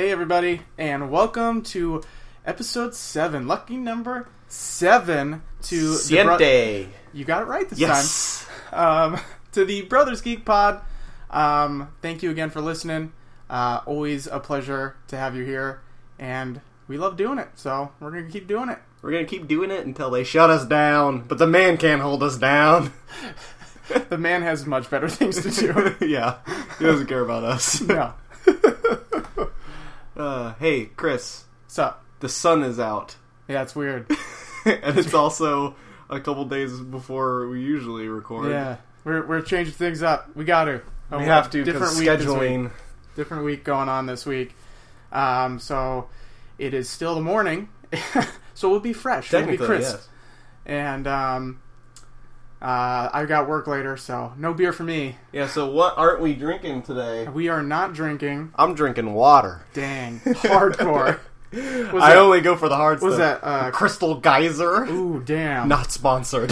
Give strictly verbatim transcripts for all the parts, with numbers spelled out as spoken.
Hey everybody, and welcome to episode seven, lucky number seven to Siente. The bro- you got it right this yes. time. Um, to the Brothers Geek Pod. Um, thank you again for listening. Uh, always a pleasure to have you here, and we love doing it, so we're gonna keep doing it. We're gonna keep doing it until they shut us down, but the man can't hold us down. The man has much better things to do. Yeah, he doesn't care about us. No. Uh, hey, Chris. What's up? The sun is out. Yeah, it's weird. And it's also a couple days before we usually record. Yeah, we're we're changing things up. We got to. We have to, because scheduling. Different week going on this week. Um, so it is still the morning, so we'll be fresh. We'll be crisp. Yes. And um, uh, I got work later, so no beer for me. Yeah, so what aren't we drinking today? We are not drinking. I'm drinking water. Dang, hardcore. Was I that, only go for the hard was stuff. Was that uh, Crystal Geyser? Ooh, damn. Not sponsored.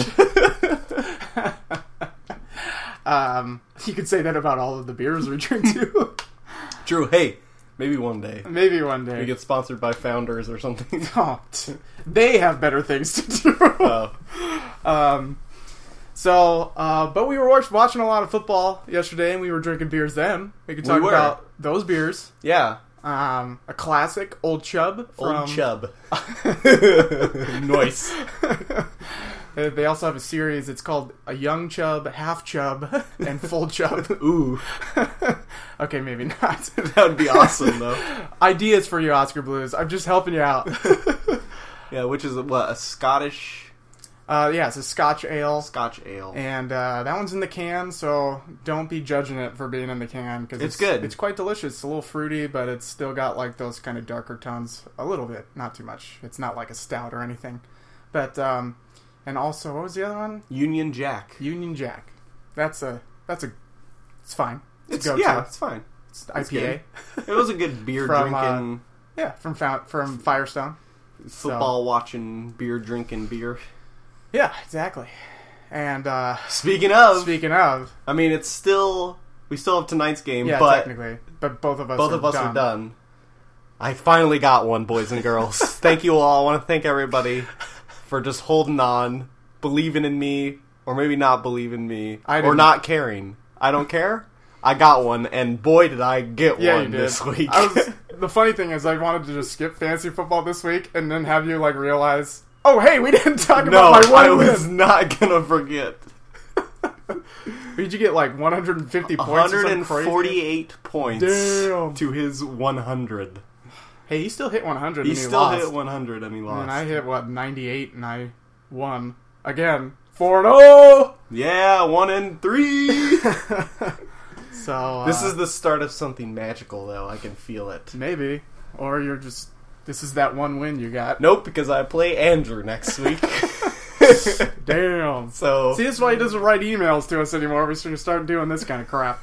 um, you could say that about all of the beers we drink too. True. Hey, maybe one day. Maybe one day. We get sponsored by Founders or something. Oh, they have better things to do. Oh. Um, so, uh, but we were watch- watching a lot of football yesterday, and we were drinking beers then. We could talk we about those beers. Yeah. Um, a classic, Old Chub. From... Old Chub. Nice. They also have a series. It's called a Young Chub, Half Chub, and Full Chub. Ooh. Okay, maybe not. That would be awesome, though. Ideas for you, Oscar Blues. I'm just helping you out. Yeah, which is, what, a Scottish... Uh, yeah, it's a Scotch ale. Scotch ale. And uh, that one's in the can, so don't be judging it for being in the can. Cause it's, it's good. It's quite delicious. It's a little fruity, but it's still got like those kind of darker tones. A little bit, not too much. It's not like a stout or anything. But, um, and also, what was the other one? Union Jack. Union Jack. That's a, that's a, it's fine. It's, it's Yeah, it's fine. It's I P A. It was a good beer from, drinking. Uh, yeah, from from Firestone. Football so. watching, beer drinking beer. Yeah, exactly. And uh, speaking of, speaking of, I mean, it's still we still have tonight's game. Yeah, but technically, but both of us, both are of us done. are done. I finally got one, boys and girls. Thank you all. I want to thank everybody for just holding on, believing in me, or maybe not believing in me, or not caring. I don't care. I got one, and boy, did I get yeah, one you did. this week. I was, the funny thing is, I wanted to just skip fantasy football this week, and then have you like realize. Oh, hey, we didn't talk no, about my one I win. was not going to forget. Did you get like one hundred fifty points one hundred forty-eight points Damn. to his one hundred. Hey, he still hit one hundred he and he still lost. hit one hundred and he lost. And I hit, what, ninety-eight and I won. Again, four and oh! Yeah, one and three! So uh, this is the start of something magical, though. I can feel it. Maybe. Or you're just... This is that one win you got. Nope, because I play Andrew next week. Damn. So see, that's why he doesn't write emails to us anymore. We should start doing this kind of crap.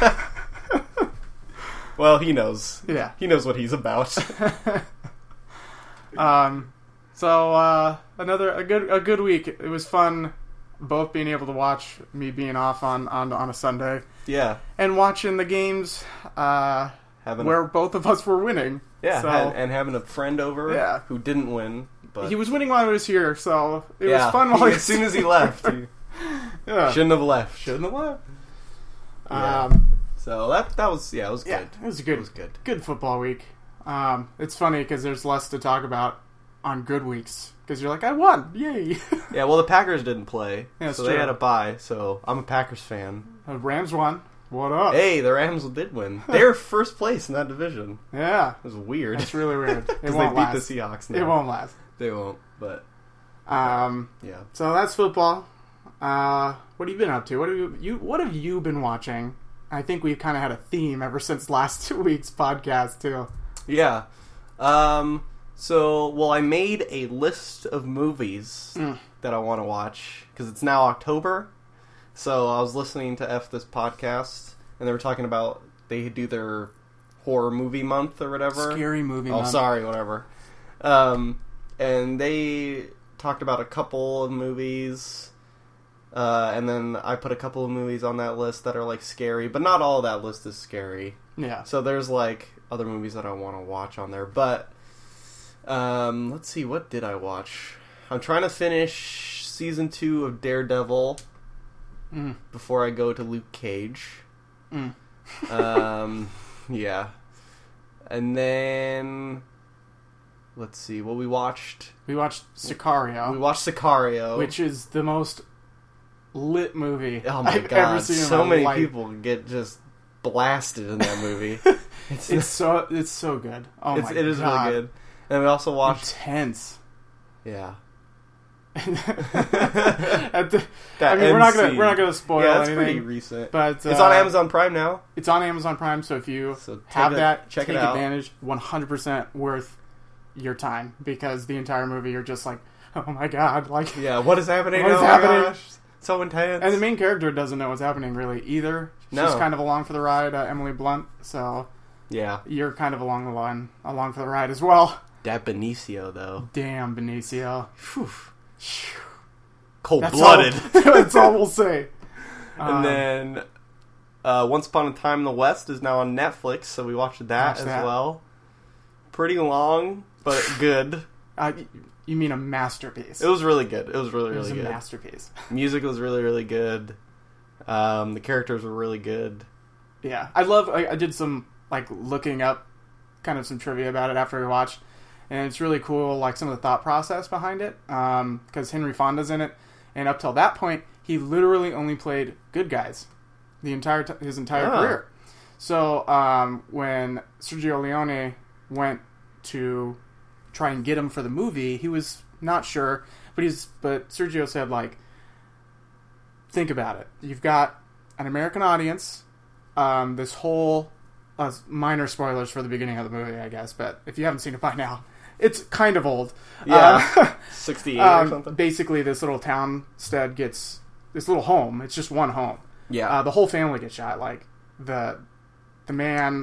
Well, he knows. Yeah. He knows what he's about. um. So uh, another a good a good week. It was fun, both being able to watch me being off on on, on a Sunday. Yeah. And watching the games uh, where a, both of us were winning. Yeah, so, and, and having a friend over yeah. who didn't win. But he was winning while I was here, so it yeah, was fun while he, as soon as he left. He yeah. Shouldn't have left. Shouldn't have left. Yeah. Um, so that that was, yeah, it was good. Yeah, it was a good, it was good. good football week. Um, it's funny because there's less to talk about on good weeks. Because you're like, I won! Yay! Yeah, well, the Packers didn't play, yeah, so true. they had a bye, so I'm a Packers fan. The Rams won. What up? Hey, the Rams did win. They're first place in that division. Yeah. It was weird. It's really weird. It Because won't they beat last. the Seahawks now. It won't last. They won't, but... Um, yeah. So that's football. Uh, what have you been up to? What have you, you What have you been watching? I think we've kind of had a theme ever since last two weeks' podcast, too. Yeah. Um, so, well, I made a list of movies mm. that I want to watch, because it's now October. So I was listening to F This Podcast, and they were talking about they do their horror movie month or whatever. Scary movie oh, month. Oh, sorry, whatever. Um, and they talked about a couple of movies, uh, and then I put a couple of movies on that list that are, like, scary, but not all of that list is scary. Yeah. So there's, like, other movies that I want to watch on there. But um, let's see, what did I watch? I'm trying to finish season two of Daredevil Mm. before I go to Luke Cage. Mm. um, yeah. And then let's see, well, we watched We watched Sicario. we watched Sicario, which is the most lit movie oh my I've god, ever seen in so my many life. people get just blasted in that movie. It's, It's so it's so good. Oh it's my it is god, really good. And we also watched intense. yeah. At the, That I mean, we're not end gonna scene. we're not gonna spoil Yeah, it's anything. pretty recent. But uh, It's on Amazon Prime now. It's on Amazon Prime, so if you So take have it- that, check take it out. advantage. one hundred percent worth your time, because the entire movie you're just like, oh my god, like, Yeah, what is happening? What is oh my happening? gosh. So intense. and the main character doesn't know what's happening really either. She's No. kind of along for the ride, uh, Emily Blunt. So yeah. you're kind of along the line, along for the ride as well. That Benicio, though. Damn, Benicio. Whew. That's Cold-blooded. all, that's all we'll say. And Um, then uh, Once Upon a Time in the West is now on Netflix, so we watched that Watched as that. well. Pretty long, but good. uh, you mean a masterpiece? It was really good. It was really, It was really a good. masterpiece. Music was really, really good. Um, the characters were really good. Yeah, I love. I, I did some like looking up, kind of some trivia about it after we watched, and it's really cool. Like some of the thought process behind it, because Henry Fonda's in it, and up till that point, he literally only played good guys, the entire t- his entire Ah. career. So um, when Sergio Leone went to try and get him for the movie, he was not sure, but he's but Sergio said, like, think about it. You've got an American audience. Um, this whole uh, minor spoilers for the beginning of the movie, I guess, but if you haven't seen it by now, it's kind of old. Yeah. Um, sixty-eight um, or something. Basically, this little town instead gets this little home. It's just one home. Yeah. Uh, the whole family gets shot. Like the the man,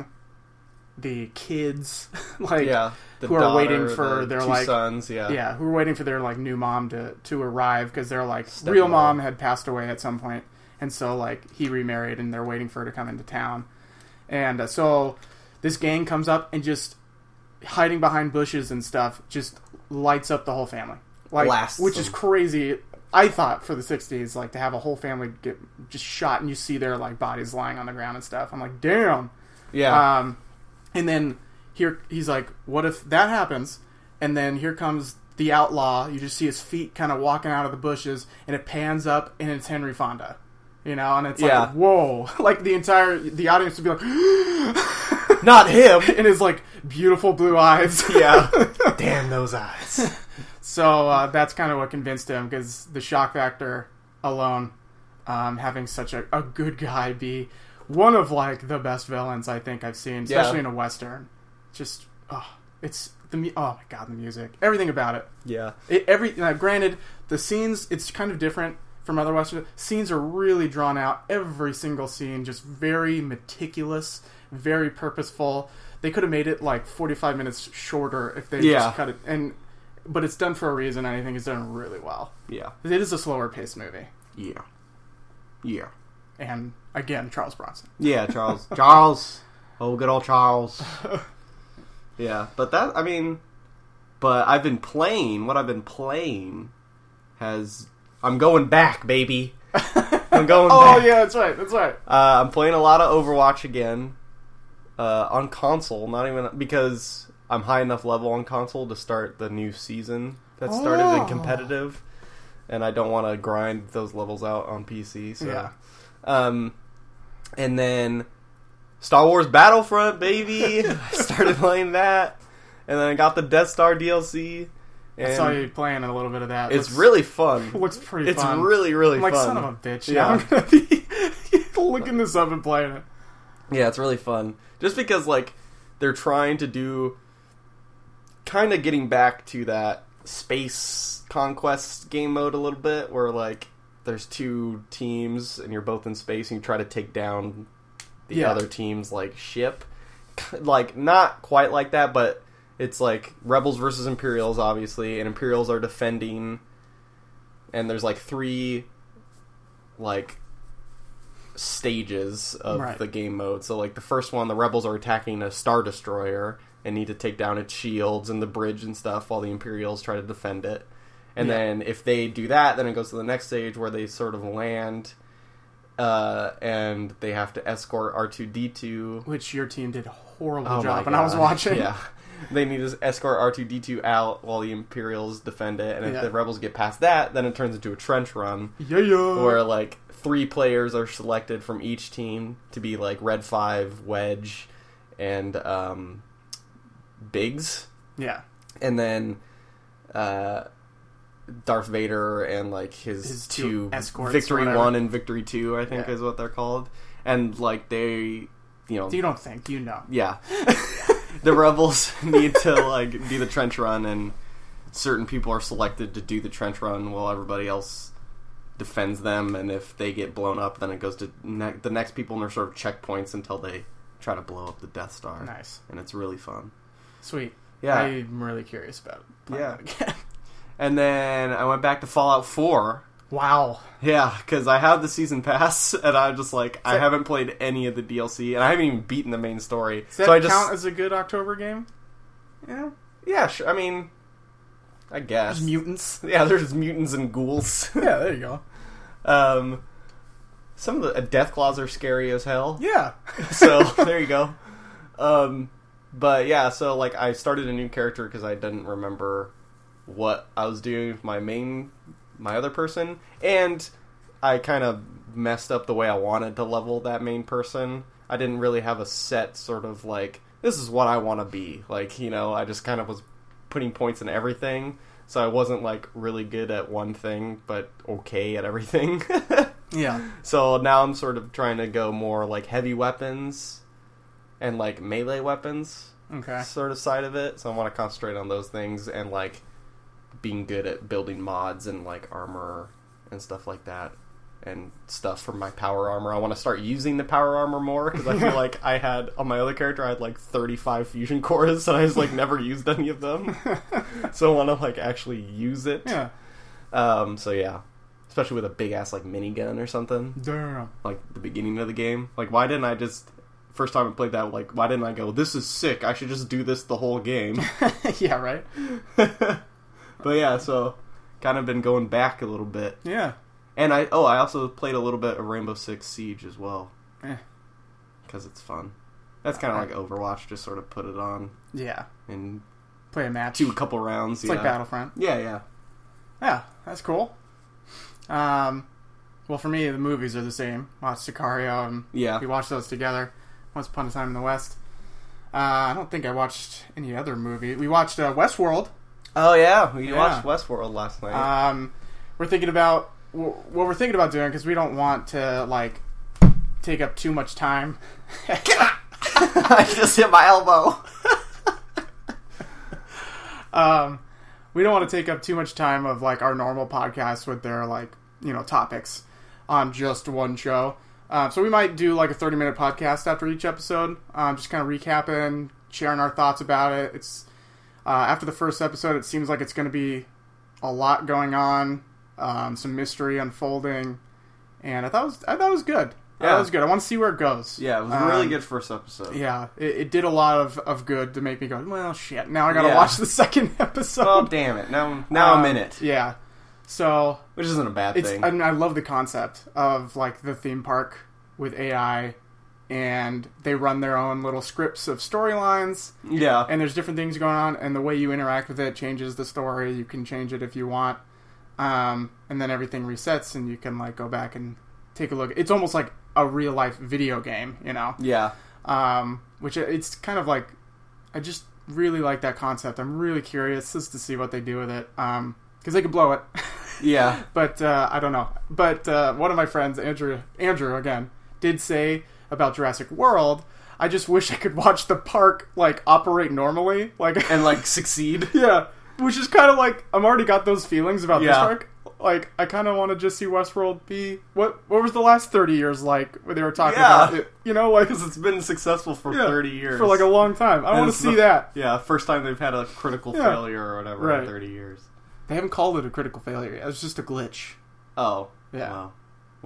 the kids, like yeah. The who are daughter, waiting for the their, two like- sons. Yeah. yeah, who were waiting for their like new mom to to arrive, because their like Stepmom. real mom had passed away at some point, and so like he remarried, and they're waiting for her to come into town, and uh, so this gang comes up and just hiding behind bushes and stuff just lights up the whole family, like Blasts which is them. crazy. I thought for the sixties, like to have a whole family get just shot and you see their like bodies lying on the ground and stuff. I'm like, damn. Yeah. Um, and then here he's like, what if that happens? And then here comes the outlaw. You just see his feet kind of walking out of the bushes, and it pans up, and it's Henry Fonda. You know, and it's Yeah. like, whoa! Like the entire the audience would be like, Not him. in his like beautiful blue eyes. Yeah. Damn those eyes. So uh, that's kind of what convinced him, because the shock factor alone, um, having such a, a good guy be one of like the best villains I think I've seen, especially Yeah. in a western. Just oh, it's the mu- oh my god, the music, everything about it. Yeah. It every uh, granted, the scenes, it's kind of different from other western scenes. Are really drawn out. Every single scene just very meticulous, very purposeful. They could have made it like forty-five minutes shorter if they Yeah. just cut it. And but it's done for a reason, and I think it's done really well. Yeah. It is a slower paced movie, Yeah. Yeah. and again, Charles Bronson. Yeah, Charles. Charles. Oh, good old Charles. Yeah, but that, I mean, but I've been playing, what I've been playing has, I'm going back, baby. I'm going Oh back. yeah, that's right. That's right. Uh, I'm playing a lot of Overwatch again, uh, on console, not even, because I'm high enough level on console to start the new season that started Oh. in competitive, and I don't want to grind those levels out on P C, so. Yeah. Um, and then Star Wars Battlefront, baby. I started playing that, and then I got the Death Star D L C. And I saw you playing a little bit of that. it's Looks- really fun. looks pretty. It's fun. really, really I'm like, fun. son of a bitch. Yeah. Yeah, I'm gonna be looking this up and playing it. Yeah, it's really fun. Just because, like, they're trying to do, kind of getting back to that space conquest game mode a little bit, where, like, there's two teams, and you're both in space, and you try to take down the Yeah. other team's, like, ship. Like, not quite like that, but it's, like, Rebels versus Imperials, obviously, and Imperials are defending, and there's, like, three, like, stages of Right. the game mode. So, like, the first one, the rebels are attacking a Star Destroyer and need to take down its shields and the bridge and stuff while the Imperials try to defend it. And Yeah. then if they do that, then it goes to the next stage where they sort of land, uh, and they have to escort R two D two. Which your team did a horrible Oh job my when I was God. watching. Yeah. They need to escort R two D two out while the Imperials defend it. And if Yeah. the rebels get past that, then it turns into a trench run. Yeah, yeah. Where, like, three players are selected from each team to be, like, Red five, Wedge, and um, Biggs. Yeah. And then uh, Darth Vader and, like, his, His two two... escorts, Victory whatever. one and Victory two, I think Yeah. is what they're called. And, like, they... You know... You don't think, you know. Yeah. The rebels need to, like, do the trench run, and certain people are selected to do the trench run while everybody else defends them, and if they get blown up, then it goes to ne- the next people, and they're sort of checkpoints until they try to blow up the Death Star. Nice. And it's really fun. Sweet. Yeah. I'm really curious about it. Yeah. And then I went back to Fallout four. Wow. Yeah, because I have the season pass, and I'm just like, I that- haven't played any of the D L C, and I haven't even beaten the main story. Does that so I just, count as a good October game? yeah, yeah, sure. I mean, I guess. There's mutants. Yeah, there's mutants and ghouls. Yeah, there you go. um, some of the uh, Deathclaws are scary as hell. Yeah. So there you go. Um, but yeah, so like I started a new character because I didn't remember what I was doing with my main, my other person, and I kind of messed up the way I wanted to level that main person. I didn't really have a set sort of like, this is what I want to be. Like, you know, I just kind of was putting points in everything. So I wasn't, like, really good at one thing, but okay at everything. Yeah. So now I'm sort of trying to go more, like, heavy weapons and, like, melee weapons Okay. sort of side of it. So I want to concentrate on those things and, like, being good at building mods and, like, armor and stuff like that. And stuff for my power armor. I want to start using the power armor more, because I feel like I had, on my other character, I had like thirty-five fusion cores, and I just like never used any of them. So I want to like actually use it. Yeah. Um, so yeah. Especially with a big ass like minigun or something. Damn. Like the beginning of the game. Like why didn't I just, first time I played that, like why didn't I go, this is sick, I should just do this the whole game. Yeah, right? But yeah, so kind of been going back a little bit. Yeah. And I oh I also played a little bit of Rainbow Six Siege as well, Eh. because it's fun. That's kind of like Overwatch, just sort of put it on Yeah. and Play a match. do a couple rounds. It's yeah. like Battlefront. Yeah, yeah. Yeah, that's cool. Um, well, for me, the movies are the same. Watched Sicario, and Yeah. we watched those together. Once Upon a Time in the West. Uh, I don't think I watched any other movie. We watched uh, Westworld. Oh yeah, we Yeah. watched Westworld last night. Um, we're thinking about what we're thinking about doing, because we don't want to like take up too much time. I just hit my elbow. um, we don't want to take up too much time of like our normal podcasts with their like you know topics on just one show. Uh, so we might do like a thirty minute podcast after each episode, um, just kind of recapping, sharing our thoughts about it. It's uh, after the first episode, it seems like it's going to be a lot going on, um, some mystery unfolding, and I thought it was I thought it was good. Yeah, it was good. I want to see where it goes. Yeah, it was a really Um, good first episode. Yeah, it, it did a lot of, of good to make me go, well, shit, now I gotta Yeah. watch the second episode. Oh damn it! Now, now Um, I'm in it, Yeah. So, which isn't a bad it's thing. I, mean, I love the concept of, like, the theme park with A I, and they run their own little scripts of storylines, yeah, and there's different things going on, and the way you interact with it changes the story. You can change it if you want, um, and then everything resets, and you can, like, go back and take a look. It's almost like a real-life video game, you know? yeah, Um, which it's kind of like, I just really like that concept. I'm really curious just to see what they do with it. Um, because they could blow it. yeah. But, uh, I don't know. But, uh, one of my friends, Andrew, Andrew again, did say about Jurassic World, I just wish I could watch the park, like, operate normally. Like, And like succeed. yeah. Which is kind of like, I'm already got those feelings about this Yeah. park. Like, I kind of want to just see Westworld be, what, what was the last thirty years like, where they were talking Yeah. about it? You know, like, Because it's been successful for Yeah, thirty years. for like a long time. I And want to it's see the- that. Yeah, first time they've had a critical Yeah. failure or whatever Right. in thirty years. They haven't called it a critical failure yet. It's just a glitch. Oh. Yeah. Wow.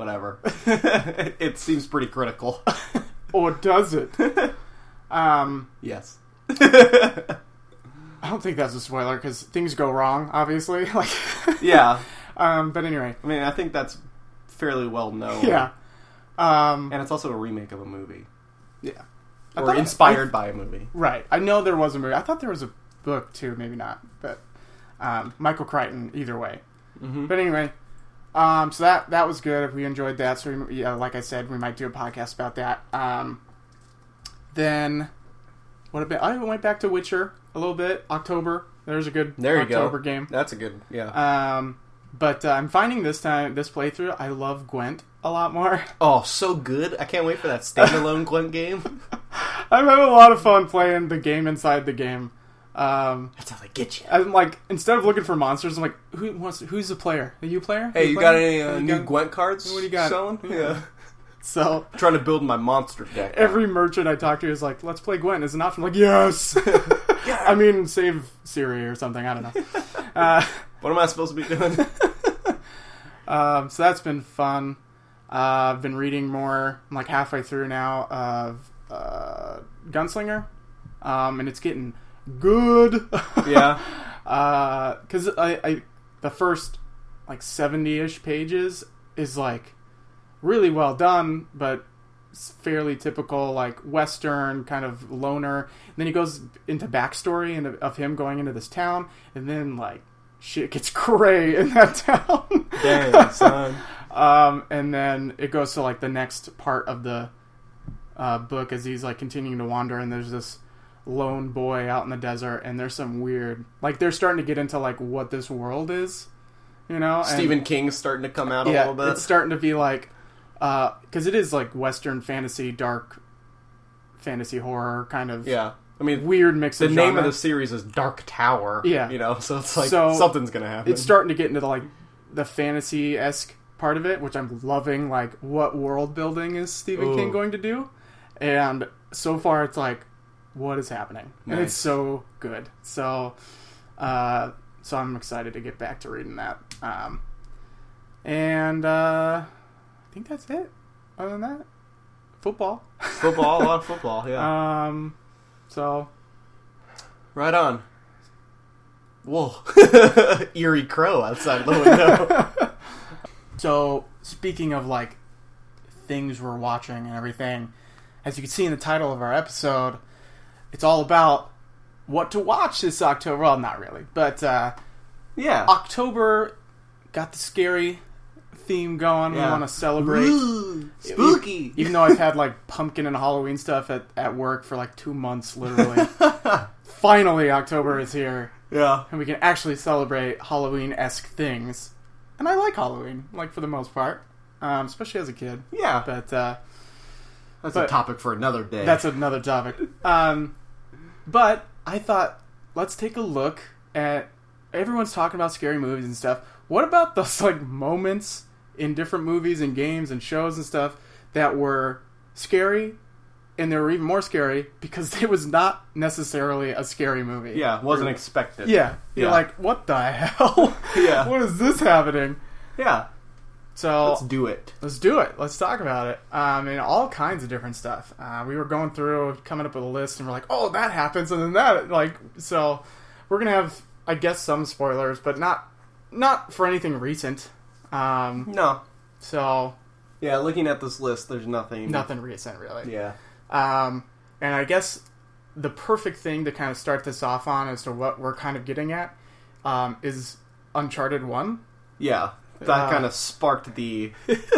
whatever. It seems pretty critical. Or does it? um, yes. I don't think that's a spoiler because things go wrong, obviously. Like, yeah. Um, but anyway, I mean, I think that's fairly well known. yeah. Um, And it's also a remake of a movie. yeah. Or thought- inspired I- by a movie. Right. I know there was a movie. I thought there was a book too. Maybe not. But um, Michael Crichton, either way. Mm-hmm. But anyway, um, so that that was good. We enjoyed that. So we, yeah, like I said, we might do a podcast about that. Um, then what about? I went back to Witcher a little bit. October. There's a good There you October go. game. That's a good, yeah. Um, but uh, I'm finding this time this playthrough, I love Gwent a lot more. Oh, so good. I can't wait for that standalone Gwent game. I'm having a lot of fun playing the game inside the game. Um, That's how they get you. I'm like, instead of looking for monsters, I'm like, who wants? Who's the player? Are you a player? Hey, you you player? got any uh, You new got- Gwent cards What do you got? selling? Yeah. Yeah. So Trying to build my monster deck. every merchant I talk to is like, let's play Gwent as an option. I'm like, yes. Yeah. I mean, save Siri or something. I don't know. Uh, What am I supposed to be doing? um, so that's been fun. Uh, I've been reading more. I'm like halfway through now of uh, Gunslinger, um, and it's getting good. Yeah. Because I, I, the first like seventy-ish pages is like really well done, but it's fairly typical like Western kind of loner. And then he goes into backstory and of him going into this town, and then like shit gets cray in that town. Dang, son. Um, and then it goes to like the next part of the uh, book as he's like continuing to wander, and there's this lone boy out in the desert, and there's some weird, like they're starting to get into like what this world is, you know. And, Stephen King's starting to come out a yeah, little bit. it's starting to be like, because it is like Western fantasy, dark fantasy horror kind of Yeah. I mean, weird mix the of name genre. of the series is Dark Tower. Yeah. You know, so it's like So, something's going to happen. It's starting to get into the, like the fantasy-esque part of it, which I'm loving. Like, what world building is Stephen Ooh. King going to do? And so far, it's like, what is happening? And it's Nice. so good. So, uh, so I'm excited to get back to reading that. Um, and uh, I think that's it. Other than that, football. Football, a lot of football, yeah. Um, so Right on. Whoa. Eerie crow outside the window. So, speaking of, like, things we're watching and everything, as you can see in the title of our episode, it's all about what to watch this October. Well, not really, but uh, Yeah. October got the scary theme going. Yeah. We want to celebrate. Ooh, spooky. Even though I've had, like, pumpkin and Halloween stuff at, at work for, like, two months, literally. Finally, October is here, Yeah. and we can actually celebrate Halloween-esque things. And I like Halloween, like, for the most part. Um, especially as a kid. Yeah. But uh, That's but- a topic for another day. that's another topic. Um, but I thought, let's take a look at... Everyone's talking about scary movies and stuff. What about those, like, moments in different movies and games and shows and stuff that were scary, and they were even more scary because it was not necessarily a scary movie. Yeah, wasn't Or- expected. Yeah. You're Yeah. like, what the hell? Yeah. What is this happening? Yeah. So... Let's do it. Let's do it. Let's talk about it. Um, and all kinds of different stuff. Uh, we were going through, coming up with a list, and we're like, oh, that happens, and then that, like, so we're gonna have, I guess, some spoilers, but not, not for anything recent. Um, No. so Yeah, looking at this list, there's nothing. nothing recent, really. Yeah. Um, and I guess the perfect thing to kind of start this off on as to what we're kind of getting at um, is Uncharted one. Yeah. That Uh, kind of sparked the.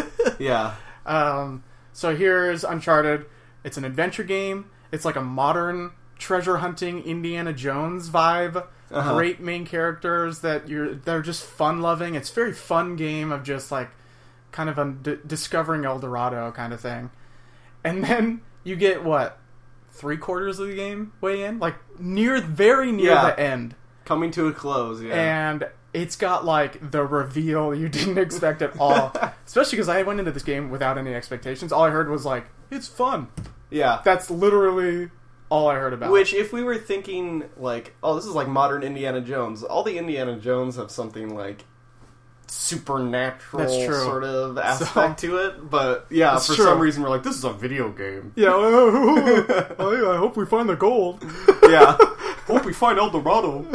Yeah. Um, so here's Uncharted. It's an adventure game. It's like a modern treasure hunting Indiana Jones vibe. Uh-huh. Great main characters that you're. They're just fun loving. It's a very fun game of just like kind of a d- discovering El Dorado kind of thing. And then you get what three quarters of the game way in, like near very near Yeah. the end, Coming to a close, yeah. and it's got like the reveal you didn't expect at all. Especially because I went into this game without any expectations. All I heard was like, it's fun. yeah. That's literally all I heard about. Which, if we were thinking, like, oh, this is like modern Indiana Jones, all the Indiana Jones have something like supernatural That's true. sort of aspect So- to it. But yeah, That's for true. some reason we're like, this is a video game. Yeah, oh, I hope we find the gold. Yeah. Hope we find El Dorado.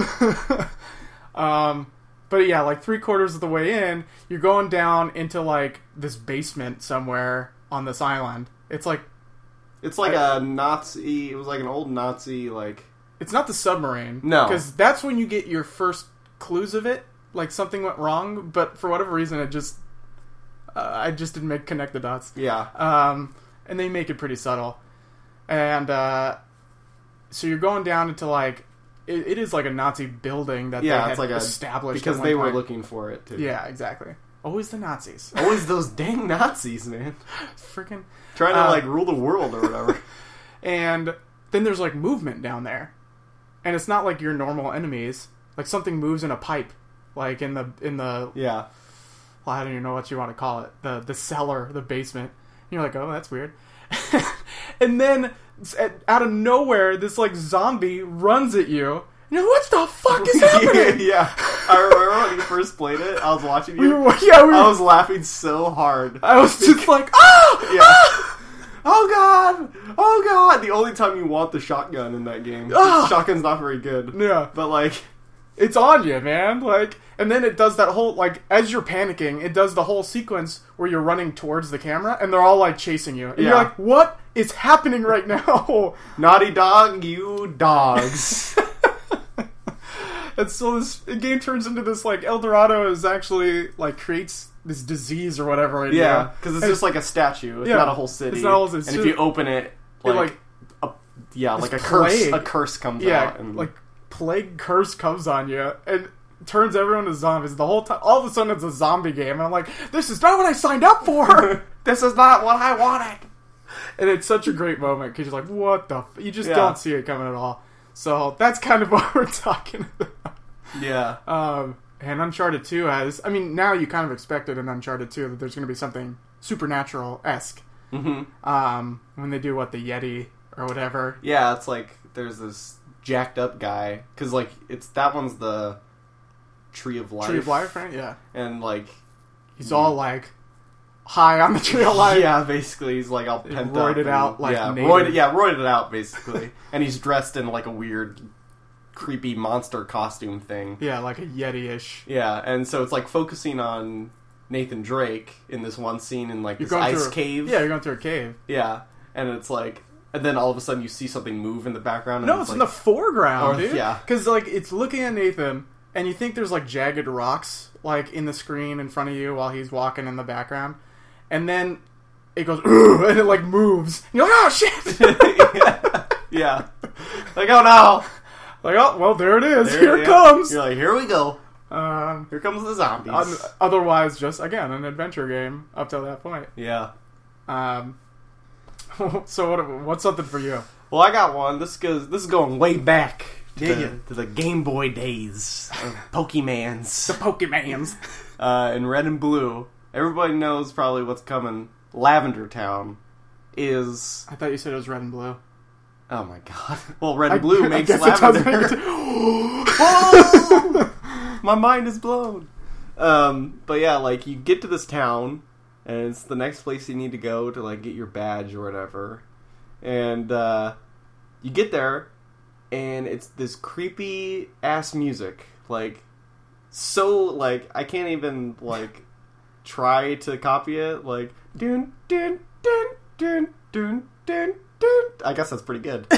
Um, but yeah, like three quarters of the way in, you're going down into like this basement somewhere on this island. It's like, It's like I- a Nazi, it was like an old Nazi, like... it's not the submarine. No. Because that's when you get your first clues of it. Like something went wrong, but for whatever reason, it just, uh, I just didn't make connect the dots. Yeah. Um, and they make it pretty subtle. And, uh, so you're going down into like, it, it is like a Nazi building that Yeah, they had it's like a- established Because at one they were point. looking for it, too. Yeah, exactly. Always the Nazis. Always those dang Nazis, man. Freaking. Trying to, Uh, like, rule the world or whatever. And then there's like movement down there. And it's not like your normal enemies. Like something moves in a pipe. Like in the, in the, Yeah. well, I don't even know what you want to call it. The, the cellar, the basement. And you're like, oh, that's weird. And then out of nowhere, this like zombie runs at you. And you're like, what the fuck is happening? Yeah. I remember when you first played it, I was watching We you. were, yeah, we were, I was laughing so hard. I was just like, ah! Yeah. ah! Oh god! Oh god! The only time you want the shotgun in that game. Ah! Shotgun's not very good. Yeah. But like, It's on you, man. Like, and then it does that whole, like, as you're panicking, it does the whole sequence where you're running towards the camera, and they're all, like, chasing you. And Yeah. you're like, what is happening right now? Naughty Dog, you dogs. And so this game turns into this, like, El Dorado is actually, like, creates this disease or whatever. Right Yeah, now. because it's And just like a statue. It's Yeah. not a whole city. It's not a whole city. And if you open it, It, like, like, a, yeah, like a this curse, plague. a curse comes yeah, out. And, like, plague curse comes on you, and turns everyone to zombies. The whole time, all of a sudden it's a zombie game, and I'm like, this is not what I signed up for! this is not what I wanted. And it's such a great moment because you're like, what the? F-? You just Yeah. don't see it coming at all. So that's kind of what we're talking about. Yeah. Um, and Uncharted two has, I mean, now you kind of expected in Uncharted two that there's going to be something supernatural-esque. Mm-hmm. Um, when they do what, the Yeti or whatever. Yeah, it's like there's this jacked up guy because like it's that one's the Tree of Life. Tree of Life, right? Yeah. And like He's all like high on the Tree of Life. yeah, basically he's like all pent up, roided and- out like yeah, native. roided, yeah, roided out basically, and he's dressed in like a weird, creepy monster costume thing. Yeah, like a Yeti-ish. Yeah, and so it's like focusing on Nathan Drake in this one scene in like You're this going ice through a- cave. Yeah, you're going through a cave. Yeah, and it's like, and then all of a sudden you see something move in the background. And No, it's, like, in the foreground, Or- dude. yeah. Because, like, it's looking at Nathan, and you think there's, like, jagged rocks, like, in the screen in front of you while he's walking in the background. And then it goes, "Ugh," and it, like, moves. And you're like, oh, shit! yeah. yeah, like oh no, Like, oh, well, there it is. There- Here it yeah. comes. You're like, here we go. Um, Here comes the zombies. un- otherwise, just, again, an adventure game up till that point. yeah. Um, so what, what's something for you? Well, I got one. This goes. This is going way back to, Yeah, the, yeah. to the Game Boy days of Pokemans. The Pokemans. uh, in Red and Blue, everybody knows probably what's coming. Lavender Town is. I thought you said it was red and blue. Oh my god. Well, Red and I- Blue I makes guess it does lavender. make it- Whoa! My mind is blown. Um, but yeah, like you get to this town, and it's the next place you need to go to like get your badge or whatever. And uh, you get there, and it's this creepy ass music, like so like I can't even like try to copy it. Like dun dun dun dun dun dun dun. I guess that's pretty good.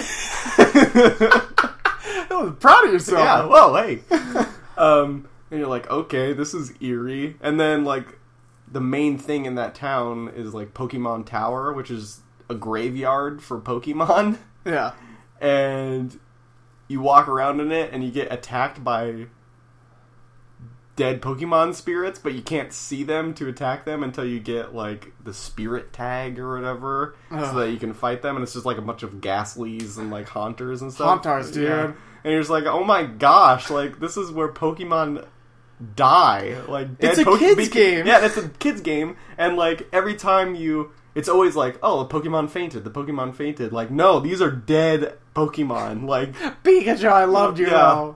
Oh, proud of yourself. Yeah, whoa, hey. um, and you're like, okay, this is eerie. And then, like, the main thing in that town is, like, Pokemon Tower, which is a graveyard for Pokemon. Yeah. And you walk around in it, and you get attacked by dead Pokemon spirits, but you can't see them to attack them until you get, like, the spirit tag or whatever, Ugh. so that you can fight them, and it's just, like, a bunch of Ghastlies and, like, Haunters and stuff. Hauntars, dude. Yeah. And you're just like, oh my gosh, like, this is where Pokemon die. Like, dead It's a Poke- kid's be- game. Yeah, it's a kid's game, and, like, every time you... It's always like, oh, the Pokemon fainted, the Pokemon fainted. Like, no, these are dead Pokemon. Like, Pikachu, I loved you, Yeah. though.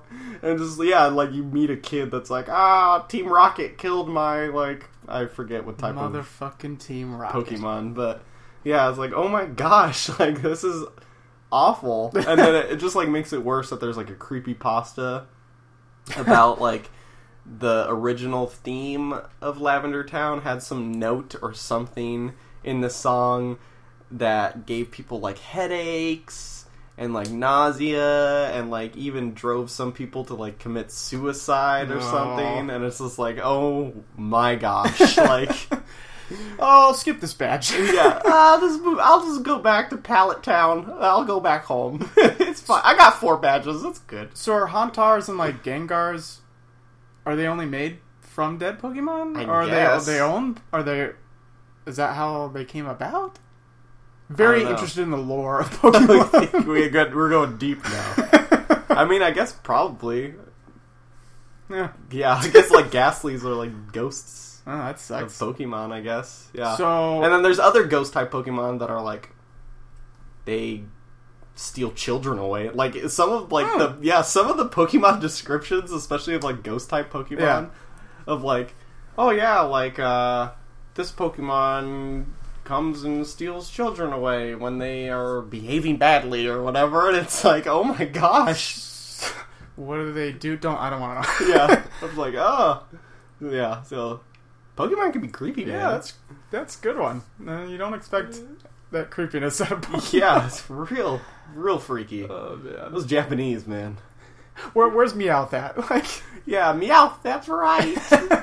And just, yeah, like, you meet a kid that's like, ah, Team Rocket killed my, like, I forget what type Motherfucking of Team Rocket. Pokemon, but, yeah, it's like, oh my gosh, like, this is awful. And then it, it just, like, makes it worse that there's, like, a creepypasta about, like, the original theme of Lavender Town had some note or something in the song that gave people, like, headaches and, like, nausea, and, like, even drove some people to, like, commit suicide or Aww. something, and it's just like, oh my gosh, like... Oh, I'll skip this badge. Yeah, I'll just move, I'll just go back to Pallet Town, I'll go back home. It's fine, I got four badges, that's good. So are Hauntars and, like, Gengars, are they only made from dead Pokemon? I or are guess. they, are they owned? Are they... Is that how they came about? Very interested in the lore of Pokemon. we got, we're going deep now. I mean, I guess probably. Yeah. Yeah, I guess like Ghastlies are like ghosts Oh, that of sucks. Pokemon, I guess. Yeah. So... And then there's other ghost type Pokemon that are like, they steal children away. Like some of like Hmm. the yeah some of the Pokemon descriptions, especially of like ghost type Pokemon, Yeah. of like, oh yeah, like uh, this Pokemon comes and steals children away when they are behaving badly or whatever, and it's like, oh my gosh. What do they do? Don't I don't want to know. Yeah, I was like, oh, yeah. So Pokemon can be creepy, man. Yeah, that's that's a good one. Uh, you don't expect that creepiness out of Pokemon. Yeah, it's real, real freaky. Oh man. Those Japanese, man. Where, where's Meowth at? Like, Yeah, Meowth, that's right.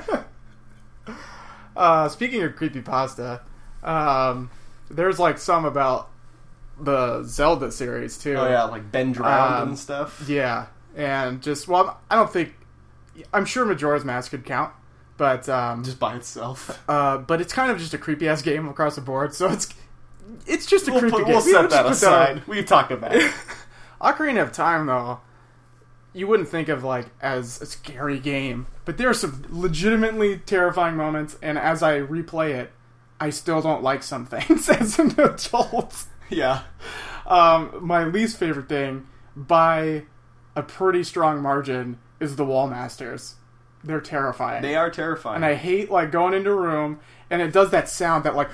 uh, speaking of creepypasta, um, there's like some about the Zelda series too. Oh yeah, like Ben Drowned Um, and stuff. Yeah, and just well, I don't think I'm sure Majora's Mask could count, but um, Just by itself. uh, but it's kind of just a creepy ass game across the board. So it's it's just a We'll, creepy put, game. we'll You know, set that just put that- aside. We've talked about it. Ocarina of Time, though, you wouldn't think of like as a scary game, but there are some legitimately terrifying moments, and as I replay it, I still don't like some things as an adult. Yeah. Um, my least favorite thing, by a pretty strong margin, is the Wall Masters. They're terrifying. They are terrifying. And I hate like going into a room and it does that sound that like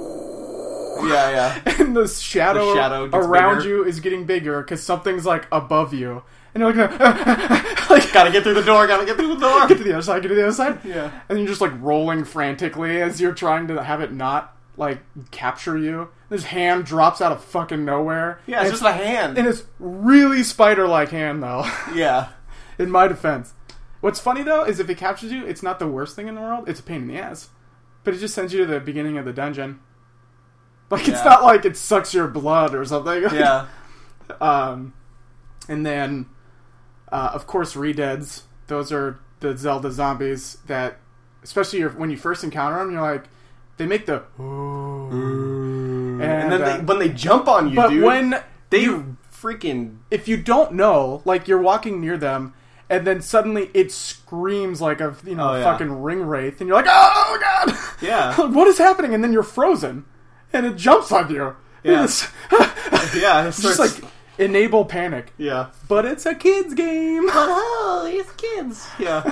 Yeah, yeah. and the shadow, The shadow gets around bigger. you is getting bigger because something's like above you, and you're like, like Gotta get through the door, gotta get through the door. get to the other side, get to the other side, Yeah. and you're just like rolling frantically as you're trying to have it not like capture you. This hand drops out of fucking nowhere. Yeah, it's and just a hand. and it's really spider-like hand though. Yeah. In my defense, what's funny though is if it captures you, it's not the worst thing in the world. It's a pain in the ass, but it just sends you to the beginning of the dungeon. Like, it's Yeah. not like it sucks your blood or something. Yeah. Um, and then, uh, of course, Redeads. Those are the Zelda zombies that, especially when you first encounter them, you're like, they make the... And, And, then uh, they, when they jump on you, but dude, when... they you, freaking... if you don't know, like, you're walking near them, and then suddenly it screams like a, you know, Oh, yeah. fucking ring wraith, and you're like, oh, God! Yeah. What is happening? And then you're frozen. And it jumps on you. Yeah. It's, Yeah, it it's just starts- like enable panic. Yeah. But it's a kid's game. Oh, these kids. Yeah.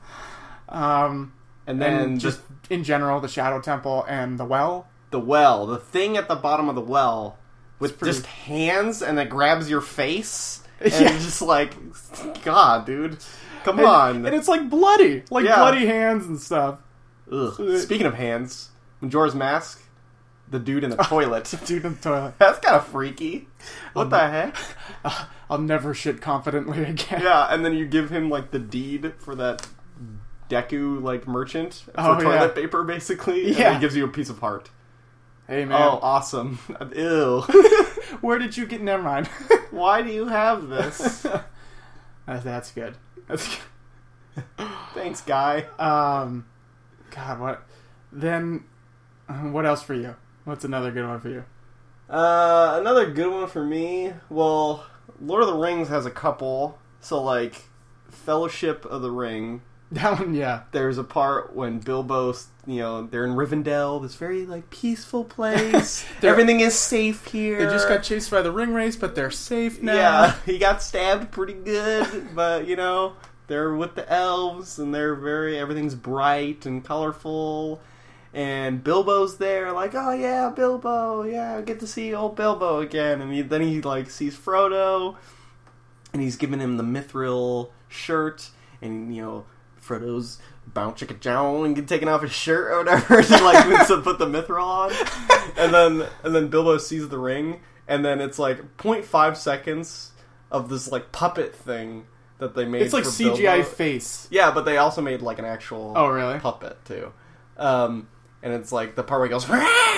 Um, And then and just just in general, the Shadow Temple and the well. the well, the thing at the bottom of the well with pretty- just hands and it grabs your face. And Yeah. you're just like, God, dude. Come And, on. and it's like bloody. Like Yeah. bloody hands and stuff. Ugh. Speaking of hands, Majora's Mask, the dude in the toilet. Dude in the toilet. That's kind of freaky. What Um, the heck? I'll never shit confidently again. Yeah, and then you give him like the deed for that Deku like merchant for Oh, toilet yeah. paper, basically. And Yeah. he gives you a piece of heart. Hey, man. Oh, awesome! Ew. Where did you get... Never mind. Why do you have this? That's, that's good. That's good. Thanks, guy. Um, God, what? Then, uh, what else for you? What's another good one for you? Uh, another good one for me. Well, Lord of the Rings has a couple. So like, Fellowship of the Ring. That one, yeah. There's a part when Bilbo, you know, they're in Rivendell, this very, like, peaceful place. Everything is safe here. They just got chased by the ring race, but they're safe now. Yeah, he got stabbed pretty good, but, you know, they're with the elves, and they're very, everything's bright and colorful. And Bilbo's there, like, oh yeah, Bilbo, yeah, I get to see old Bilbo again. And he, then he, like, sees Frodo, and he's giving him the Mithril shirt, and, you know, Frodo's bound chicka jow and taking off his shirt or whatever to like to put the mithril on, and then and then Bilbo sees the ring, and then it's like zero point five seconds of this like puppet thing that they made. It's like for C G I Bilbo. face. Yeah, but they also made like an actual oh really puppet too, um, and it's like the part where he goes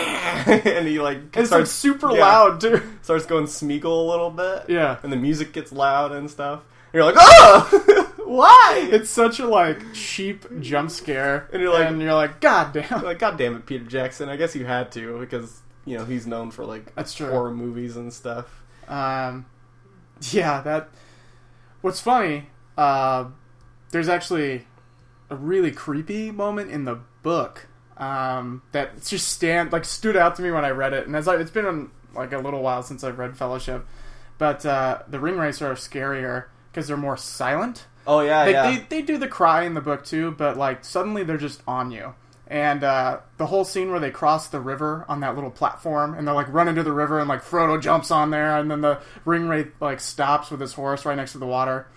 and he like it's starts like super yeah, loud too. Starts going Smeagol a little bit, yeah, and the music gets loud and stuff. And you're like, oh. Why? It's such a like cheap jump scare, and you're like, and you're like, God damn, you're like, God damn it, Peter Jackson. I guess you had to because you know he's known for like that's true horror movies and stuff. Um, yeah, that. What's funny? Uh, there's actually a really creepy moment in the book um, that just stand like stood out to me when I read it, and as I, it's been like a little while since I've read Fellowship, but uh, the ring racer are scarier because they're more silent. Oh yeah, like, yeah. They they do the cry in the book too, but like suddenly they're just on you. And uh, the whole scene where they cross the river on that little platform, and they're like run into the river, and like Frodo jumps on there, and then the ring wraith like stops with his horse right next to the water.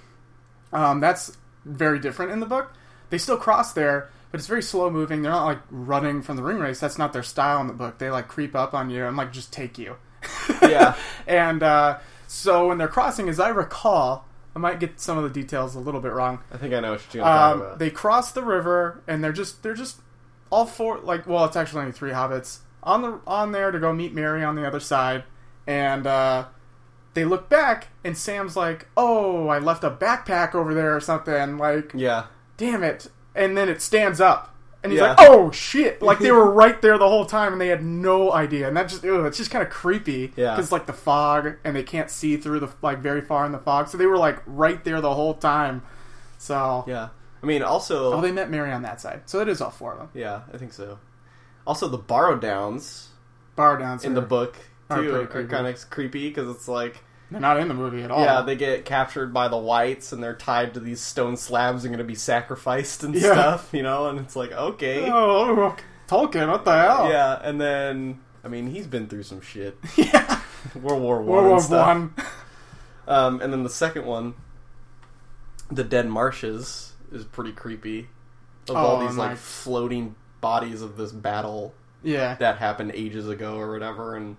Um, that's very different in the book. They still cross there, but it's very slow moving. They're not like running from the ring race. That's not their style in the book. They like creep up on you and like just take you. Yeah. And uh, so when they're crossing, as I recall. I might get some of the details a little bit wrong. I think I know what you're going to um, talk about. They cross the river, and they're just they're just all four like well, it's actually only three hobbits on the on there to go meet Merry on the other side, and uh, they look back, and Sam's like, "Oh, I left a backpack over there or something." Like, yeah, damn it! And then it stands up, and he's yeah. like, "Oh shit!" Like they were right there the whole time, and they had no idea, and that just ew, it's just kind of creepy. Yeah, because like the fog, and they can't see through the like very far in the fog, so they were like right there the whole time. So yeah, I mean also oh, they met Merry on that side, so it is all four of them. Yeah, I think so. Also, the Borrow Downs, Borrow Downs in the book too are, are kind of creepy because it's like. They're not in the movie at all. Yeah, they get captured by the whites, and they're tied to these stone slabs and going to be sacrificed and yeah. stuff, you know? And it's like, okay. Oh, Tolkien, what the hell? Yeah, and then, I mean, he's been through some shit. Yeah. World War One World War and stuff. One. Um, and then the second one, The Dead Marshes, is pretty creepy. Of oh, all these, my... like, floating bodies of this battle yeah. that happened ages ago or whatever. And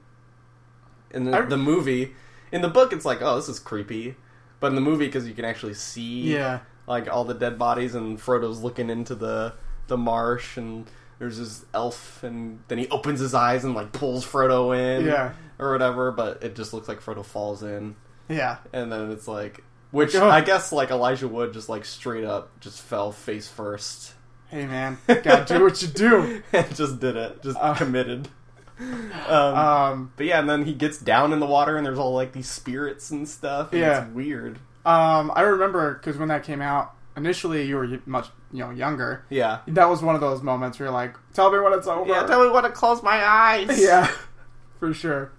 in the, I... the movie... In the book, it's like, oh, this is creepy. But in the movie, because you can actually see, yeah. like, all the dead bodies, and Frodo's looking into the the marsh, and there's this elf, and then he opens his eyes and, like, pulls Frodo in, yeah. or whatever, but it just looks like Frodo falls in. Yeah. And then it's like, which, oh. I guess, like, Elijah Wood just, like, straight up just fell face first. Hey, man, gotta do what you do. And just did it. Just uh, committed. Um, um, but yeah, and then he gets down in the water, and there's all like these spirits and stuff. And yeah, it's weird. Um, I remember because when that came out, initially you were much you know younger. Yeah, that was one of those moments where you're like, "Tell me when it's over." Yeah, tell me when to close my eyes. Yeah, for sure.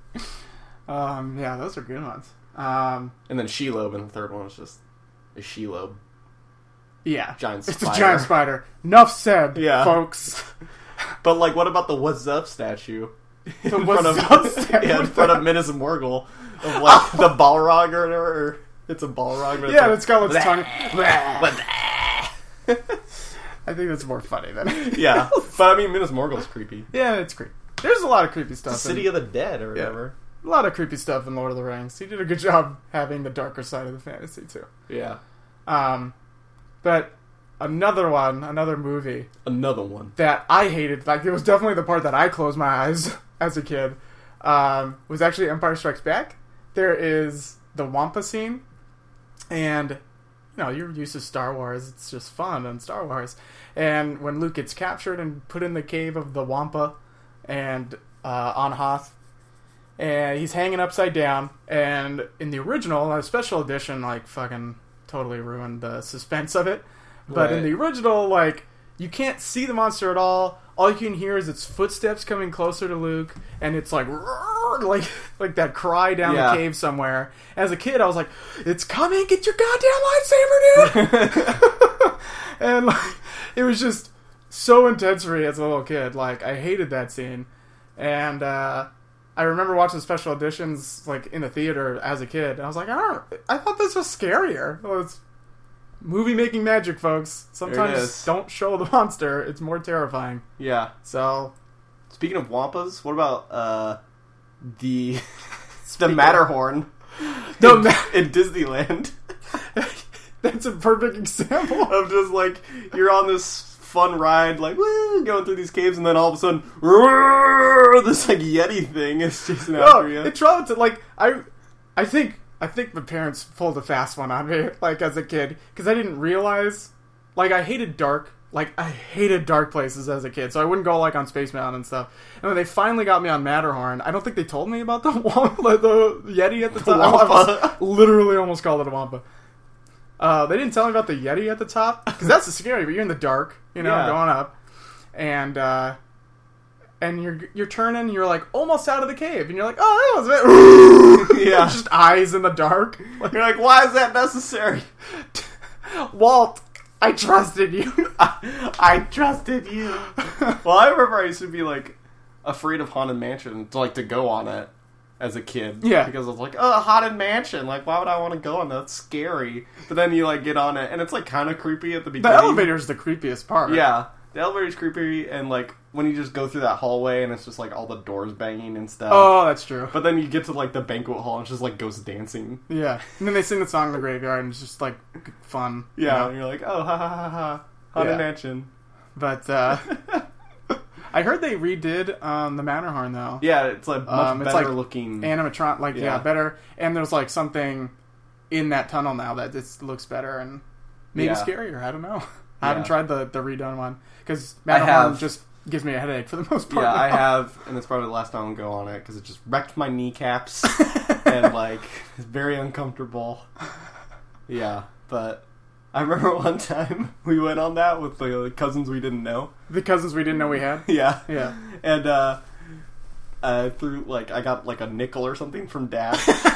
Um, yeah, those are good ones. Um, and then Shelob in the third one is just a Shelob. Yeah, giant spider. It's a giant spider. Enough said, yeah. folks. But like, what about the What's Up statue? The in What's front of, Up statue? Yeah, in front of Minas Morgul, of like the Balrog or whatever. It's a Balrog. But yeah, it's it's got its tongue. I think that's more funny than yeah, but I mean, Minas Morgul's creepy. Yeah, it's creepy. There's a lot of creepy stuff. The City in, of the Dead or whatever. Yeah, a lot of creepy stuff in Lord of the Rings. He did a good job having the darker side of the fantasy too. Yeah. Um, but another one, another movie, another one that I hated. Like it was definitely the part that I closed my eyes as a kid. Um, was actually Empire Strikes Back. There is the Wampa scene, and you know you're used to Star Wars. It's just fun on Star Wars. And when Luke gets captured and put in the cave of the Wampa, and uh, on Hoth, and he's hanging upside down. And in the original, a special edition, like fucking totally ruined the suspense of it. But Right. in the original, like, you can't see the monster at all. All you can hear is its footsteps coming closer to Luke, and it's like, "Roar," like, like that cry down Yeah. the cave somewhere. As a kid, I was like, "It's coming! Get your goddamn lightsaber, dude!" And like, it was just so intense for me as a little kid. Like, I hated that scene, and uh, I remember watching special editions like in the theater as a kid. And I was like, I don't. I thought this was scarier. Well, it's movie making magic, folks. There it Sometimes is. don't show the monster. It's more terrifying. Yeah. So, Speaking of Wampas, what about uh, the the Speaking- Matterhorn The in, Ma- in Disneyland? that's a perfect example. Of just like you're on this fun ride, like woo, going through these caves, and then all of a sudden, roar, this like Yeti thing is chasing No, after you. it traumatized. Like I, I think I think my parents pulled a fast one on me, like as a kid, because I didn't realize. Like I hated dark. Like I hated dark places as a kid, so I wouldn't go like on Space Mountain and stuff. And when they finally got me on Matterhorn, I don't think they told me about the Wampa, the Yeti at the top. I Wampa. almost- literally almost called it a Wampa. Uh, they didn't tell me about the Yeti at the top because that's the scary. But you're in the dark, you know, Yeah. going up, and uh, and you're you're turning. You're like almost out of the cave, and you're like, oh, that was it. Yeah. Just eyes in the dark. Like, You're like, why is that necessary? Walt, I trusted you. I, I trusted you. Well, I remember I used to be like afraid of Haunted Mansion to like to go on it as a kid. Yeah. Because I was like, oh, Haunted Mansion. Like, why would I want to go on that? That's scary. But then you like get on it, and it's like kind of creepy at the The beginning. elevator is the creepiest part. Yeah. The elevator's creepy, and like when you just go through that hallway, and it's just like all the doors banging and stuff. Oh, that's true. But then you get to like the banquet hall, and it's just like ghosts dancing. Yeah. And then they sing the song in the graveyard, and it's just like fun. you Yeah. know? And you're like, oh, ha ha ha ha. Haunted Yeah. Mansion. But uh, I heard they redid um, the Matterhorn though. Yeah, it's like much Um, it's better like looking. Animatron, like yeah. Yeah. better. And there's like something in that tunnel now that just looks better and maybe Yeah. scarier. I don't know. I haven't Yeah. tried the the redone one because I Matterhorn have. just gives me a headache for the most part. Yeah, I now. have, and it's probably the last time I'll go on it because it just wrecked my kneecaps and like it's very uncomfortable. Yeah, but I remember one time we went on that with the cousins we didn't know. The cousins we didn't know we had. Yeah, Yeah. and uh, uh, through like I got like a nickel or something from Dad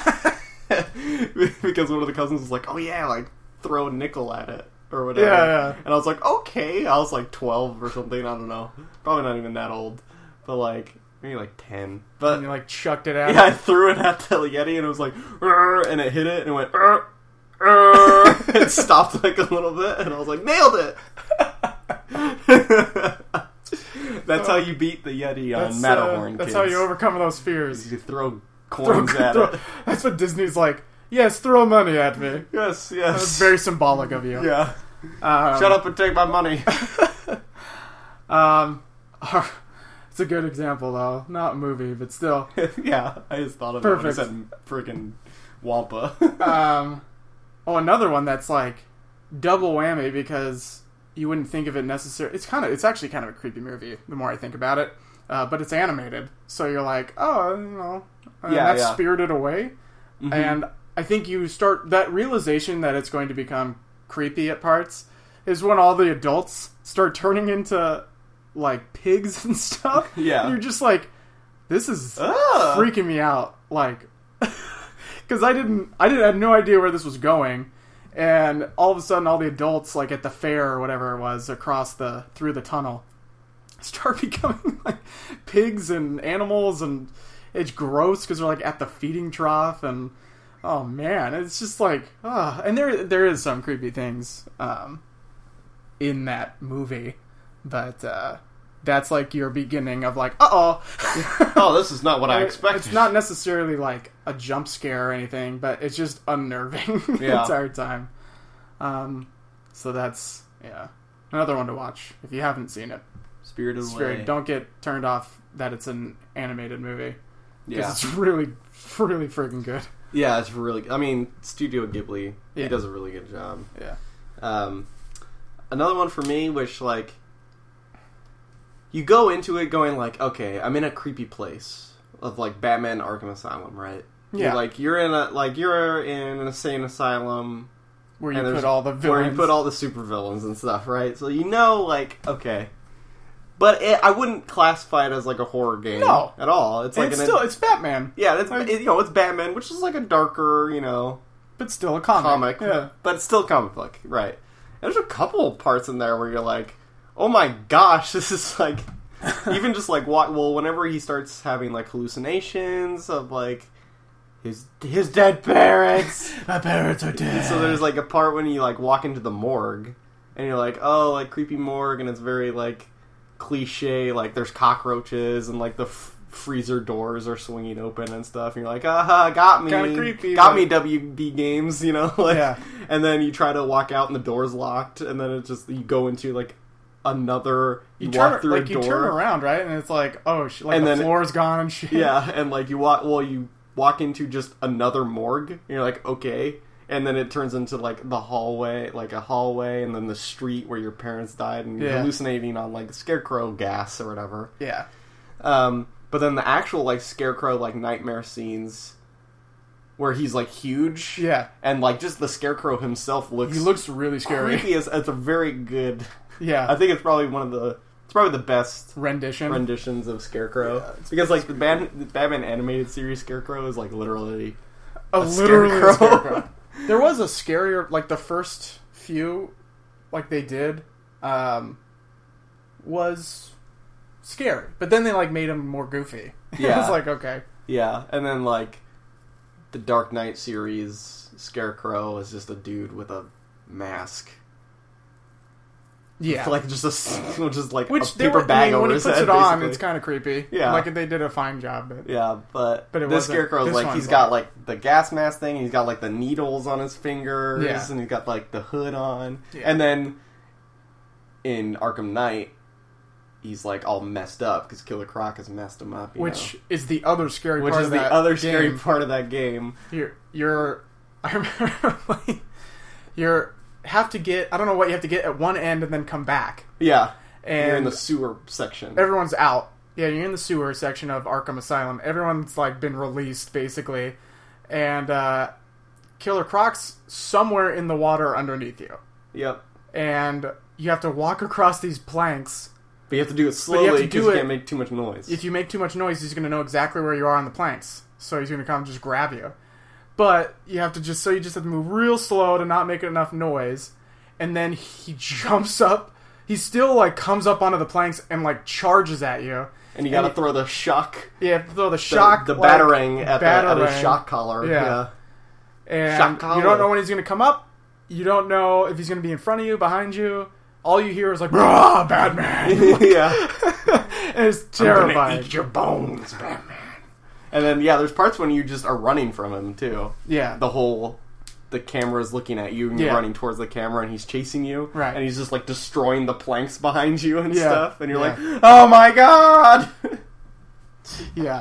because one of the cousins was like, "Oh yeah, like throw a nickel at it." Or whatever. Yeah, yeah. And I was like, okay. I was like twelve or something. I don't know. Probably not even that old. But like, maybe like ten. But And you like chucked it out. yeah, I threw it at the Yeti and it was like, "Rrr," and it hit it and it went, "Rrr, rrr." It stopped like a little bit and I was like, nailed it. That's how you beat the Yeti on That's, Matterhorn, uh, that's kids. how you overcome those fears. You throw Throw- coins at throw- it. That's what Disney's like. Yes, throw money at me. Yes, That's yes. very symbolic of you. Yeah. Um, Shut up and take my money. Um, it's a good example though. Not a movie, but still. Yeah, I just thought of it when I Perfect. said freaking Wampa. Um, oh, another one that's like double whammy because you wouldn't think of it necessarily. It's kind of, it's actually kind of a creepy movie. The more I think about it, uh, but it's animated, so you're like, oh, you know, uh, Yeah, that's yeah. Spirited Away, Mhm. and I think you start that realization that it's going to become creepy at parts is when all the adults start turning into like pigs and stuff. Yeah. And you're just like, this is Ah. freaking me out, like, because I didn't, I didn't I had no idea where this was going, and all of a sudden, all the adults, like at the fair or whatever it was, across the through the tunnel, start becoming like pigs and animals, and it's gross because they're like at the feeding trough, and oh man, it's just like, ah, and there there is some creepy things um, in that movie, but uh, that's like your beginning of like, uh oh. Oh, this is not what I expected. It's not necessarily like a jump scare or anything, but it's just unnerving the Yeah. entire time. Um, so that's, yeah, another one to watch if you haven't seen it. Spirited It's Away. very, don't get turned off that it's an animated movie. Because Yeah. it's really, really freaking good. Yeah, it's really... I mean, Studio Ghibli, Yeah. he does a really good job. Yeah. Um, another one for me, which, like... You go into it going like, okay, I'm in a creepy place. Of, like, Batman Arkham Asylum, right? Yeah. You're like, you're in a... Like, you're in an insane asylum... where you And put there's- all the villains. Where you put all the supervillains and stuff, right? So you know, like, okay. But it, I wouldn't classify it as like a horror game No. at all. It's like it's an still it's Batman, yeah, it's it, you know it's Batman, which is like a darker, you know, but still a comic. comic, Yeah. but it's still comic book, right? And there's a couple of parts in there where you're like, oh my gosh, this is like, even just like what? Well, whenever he starts having like hallucinations of like his his dead parents. My parents are dead. So there's like a part when you like walk into the morgue and you're like, oh, like creepy morgue, and it's very like cliche, like there's cockroaches and like the f- freezer doors are swinging open and stuff, and you're like, aha, got me, Kinda creepy, got but- me, W B Games, you know, like, Yeah. and then you try to walk out and the door's locked, and then it's just you go into like another, you, you walk turn through like a you door, turn around, right, and it's like, oh, sh- like And the then- floor's gone and shit. yeah, and like you walk, well, you walk into just another morgue, and you're like, okay. And then it turns into like the hallway, like a hallway, and then the street where your parents died, and you're Yeah. hallucinating on like scarecrow gas or whatever. yeah, Um, but then the actual like scarecrow like nightmare scenes, where he's like huge, yeah. and like just the scarecrow himself looks He looks really scary. creepy. As it's a very good. Yeah, I think it's probably one of the. It's probably the best rendition. renditions of Scarecrow, Yeah, it's- because like the Batman, the Batman animated series Scarecrow is like literally a a literally a scarecrow. scarecrow. There was a scarier, like the first few, like they did, um, was scary, but then they like made him more goofy. Yeah. It's like, okay, yeah, and then like the Dark Knight series Scarecrow is just a dude with a mask, yeah. like just a s- just like Which a they paper were, bag I mean, over when he his puts head. it on, basically. it's kind of creepy. Yeah. like they did a fine job. But Yeah, but, But it this wasn't- Scarecrow's this like one's he's got like- like the gas mask thing, and he's got like the needles on his fingers, Yeah. and he's got like the hood on, Yeah. and then in Arkham Knight, he's like all messed up because Killer Croc has messed him up, you which know? is the other scary which part is of the that other game. scary part of that game. You're, you're, I remember, like, you're have to get. I don't know what you have to get at one end and then come back. Yeah, And you're in the sewer section. everyone's out. Yeah, you're in the sewer section of Arkham Asylum. Everyone's like been released basically, and uh, Killer Croc's somewhere in the water underneath you, Yep, and you have to walk across these planks. but you have to do it you have slowly to because do you, it- can't make too much noise. If you make too much noise, he's going to know exactly where you are on the planks, so he's going to come and just grab you. But you have to just so you just have to move real slow to not make enough noise, and then he jumps up. He still like comes up onto the planks and like charges at you. and you got to and- throw the shock, You have to throw the the, shock, the like, batarang at, the, at his batarang. shock collar. Yeah. Yeah. and shock collar. you don't know when he's going to come up. You don't know if he's going to be in front of you, behind you. All you hear is like, "Rah, Batman!" yeah. And it's I'm gonna terrifying. eat your bones, Batman. And then yeah, there's parts when you just are running from him too. Yeah, The whole the camera's looking at you and you're Yeah. running towards the camera and he's chasing you. Right. And he's just like destroying the planks behind you and Yeah. stuff. And you're Yeah. like, oh my god. yeah,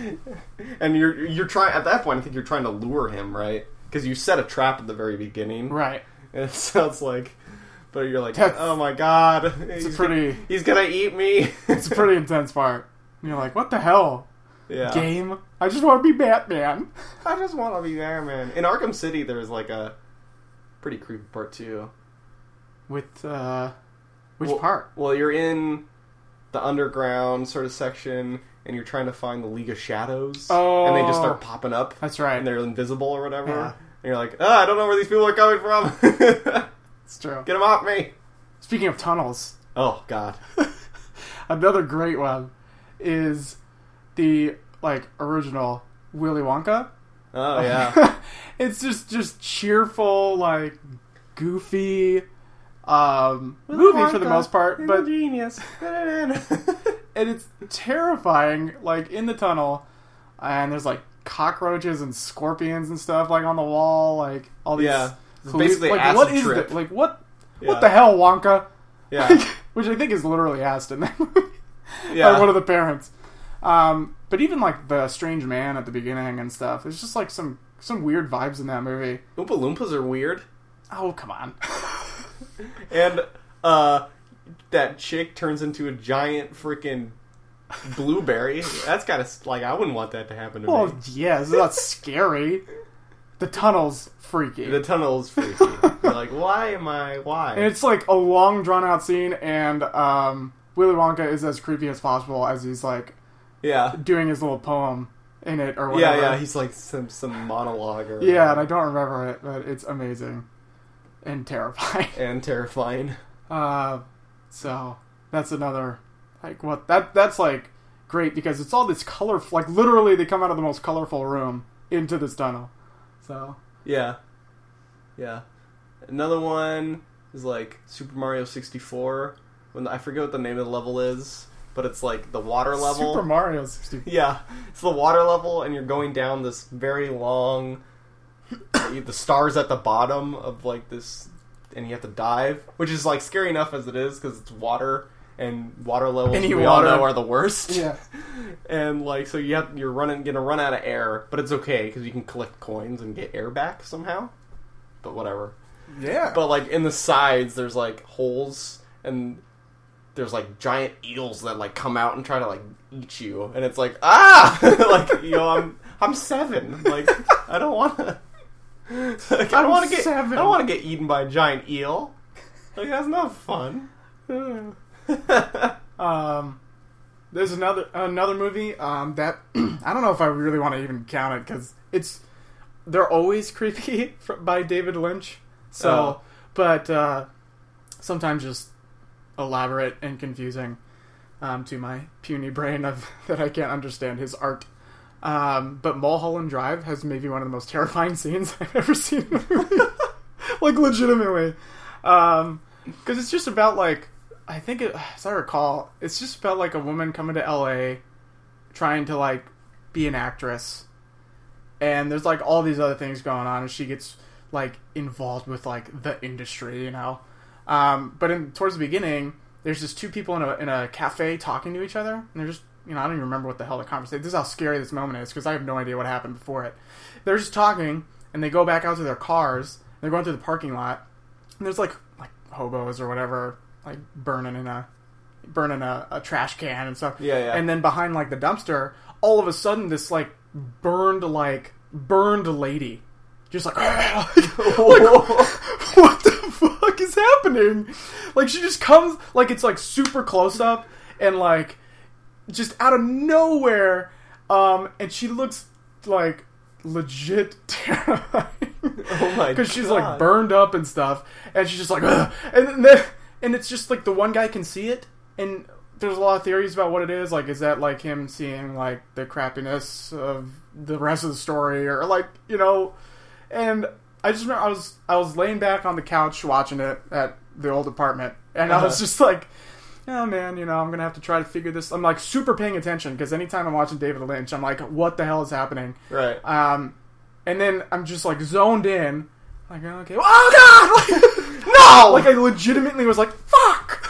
And you're you're trying at that point. I think you're trying to lure him, right? Because you set a trap at the very beginning. right. And it sounds like, but you're like, That's- oh my god, It's he's a pretty, gonna, he's gonna eat me. it's a pretty intense part. And you're like, what the hell, yeah. game? I just want to be Batman. I just want to be Batman. In Arkham City, there's like a pretty creepy part too. With uh, which Well- part? Well, you're in the underground sort of section, and you're trying to find the League of Shadows. Oh. And they just start popping up, That's right. and they're invisible or whatever. Yeah. And you're like, oh, I don't know where these people are coming from. It's true. Get them off me. Speaking of tunnels, Oh, God. another great one is the like original Willy Wonka. Oh, yeah. It's just just cheerful, like goofy um, movie for the most part, but genius. and it's terrifying. Like in the tunnel, and there's like cockroaches and scorpions and stuff like on the wall, like all these. Yeah. It's halluc- basically like acid what is trip. that? Like what? Yeah. What the hell, Wonka? Yeah. Which I think is literally asked in that movie Yeah. by one of the parents. Um, but even like the strange man at the beginning and stuff, there's just like some some weird vibes in that movie. Oompa Loompas are weird. Oh come on! And uh, that chick turns into a giant freaking blueberry. That's kind of like I wouldn't want that to happen to Well, me. yeah, it's not scary. the tunnel's freaky. The tunnel's freaky. You're like, why am I? Why? And it's like a long, drawn-out scene, and um, Willy Wonka is as creepy as possible as he's like, yeah, doing his little poem in it or whatever. Yeah, yeah. He's like some some monologue or yeah, and I don't remember it, but it's amazing and terrifying and terrifying. Uh, so that's another like what that that's like great because it's all this colorful. Like literally, they come out of the most colorful room into this tunnel. So yeah, yeah. Another one is like Super Mario sixty-four. When I forget what the name of the level is, but it's like the water level. Super Mario sixty-four. Yeah, it's the water level, and you're going down this very long. The stars at the bottom of like this, and you have to dive, which is like scary enough as it is because it's water. And water levels Any we water. all know are the worst. Yeah, and like so you have you're running gonna run out of air, but it's okay because you can collect coins and get air back somehow. But whatever. yeah. But like in the sides, there's like holes and there's like giant eels that like come out and try to like eat you, and it's like ah, like you know I'm I'm seven, like I don't want to. Like, I don't want to get seven. I don't want to get eaten by a giant eel. Like that's not fun. um, there's another another movie um, that I don't know if I really want to even count it because it's they're always creepy by David Lynch. So, Oh. but uh, sometimes just elaborate and confusing um, to my puny brain of that I can't understand his art. Um, but Mulholland Drive has maybe one of the most terrifying scenes I've ever seen in a movie. Like legitimately, because um, it's just about like. I think, it, as I recall, it's just about, like, a woman coming to L A trying to, like, be an actress. And there's, like, all these other things going on, and she gets, like, involved with, like, the industry, you know? Um, but in, towards the beginning, there's just two people in a, in a cafe talking to each other, and they're just, you know, I don't even remember what the hell the conversation... This is how scary this moment is, because I have no idea what happened before it. They're just talking, and they go back out to their cars, and they're going through the parking lot, and there's, like, like hobos or whatever... like burning in a burning a, a trash can and stuff. Yeah, yeah. And then behind like the dumpster, all of a sudden this like burned like burned lady, just like, like what the fuck is happening? Like she just comes like it's like super close up and like just out of nowhere, um, and she looks like legit terrifying. Oh my god! Because she's like burned up and stuff, and she's just like, ugh. and then. And it's just, like, the one guy can see it, and there's a lot of theories about what it is. Like, is that, like, him seeing, like, the crappiness of the rest of the story, or, like, you know, and I just remember I was, I was laying back on the couch watching it at the old apartment, and uh-huh. I was just like, oh, man, you know, I'm gonna have to try to figure this, I'm, like, super paying attention, because anytime I'm watching David Lynch, I'm like, what the hell is happening? Right. Um, and then I'm just, like, zoned in, like, okay, oh, God! No! Like, I legitimately was like, fuck!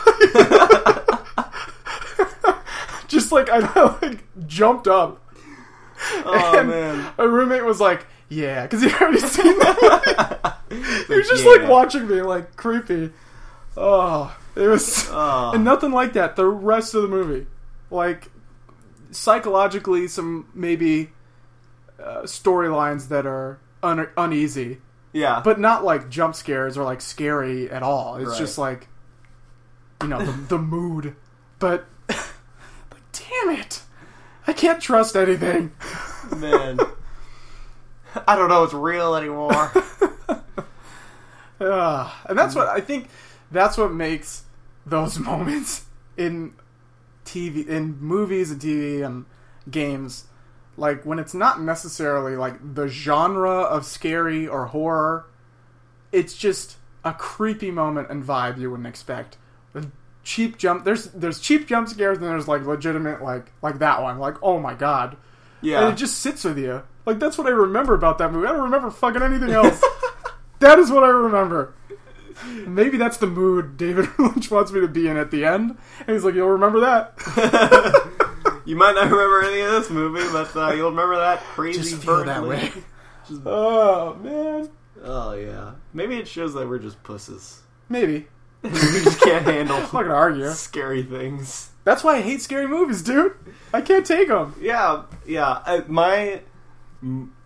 Just like, I like, jumped up. Oh, and man. My roommate was like, yeah, because he already seen that movie. He was just, yeah. like, watching me, like, creepy. Oh, it was... Oh. And nothing like that the rest of the movie. Like, psychologically, some, maybe, uh, storylines that are un- uneasy. Yeah. But not like jump scares or like scary at all. It's right. just like, you know, the, the mood. But, like, damn it. I can't trust anything. Man. I don't know it's real anymore. uh, and that's what, I think, that's what makes those moments in T V, in movies and T V and games, like, when it's not necessarily, like, the genre of scary or horror, it's just a creepy moment and vibe you wouldn't expect. The cheap jump... There's there's cheap jump scares, and there's, like, legitimate, like, like that one. Like, oh my god. Yeah. And it just sits with you. Like, that's what I remember about that movie. I don't remember fucking anything else. That is what I remember. Maybe that's the mood David Lynch wants me to be in at the end. And he's like, you'll remember that. You might not remember any of this movie, but uh, you'll remember that crazy just feel burnt that lady. way. Just, oh, man. Oh, yeah. Maybe it shows that we're just pusses. Maybe. We just can't handle I'm not gonna argue. scary things. That's why I hate scary movies, dude. I can't take them. Yeah, yeah. I, my...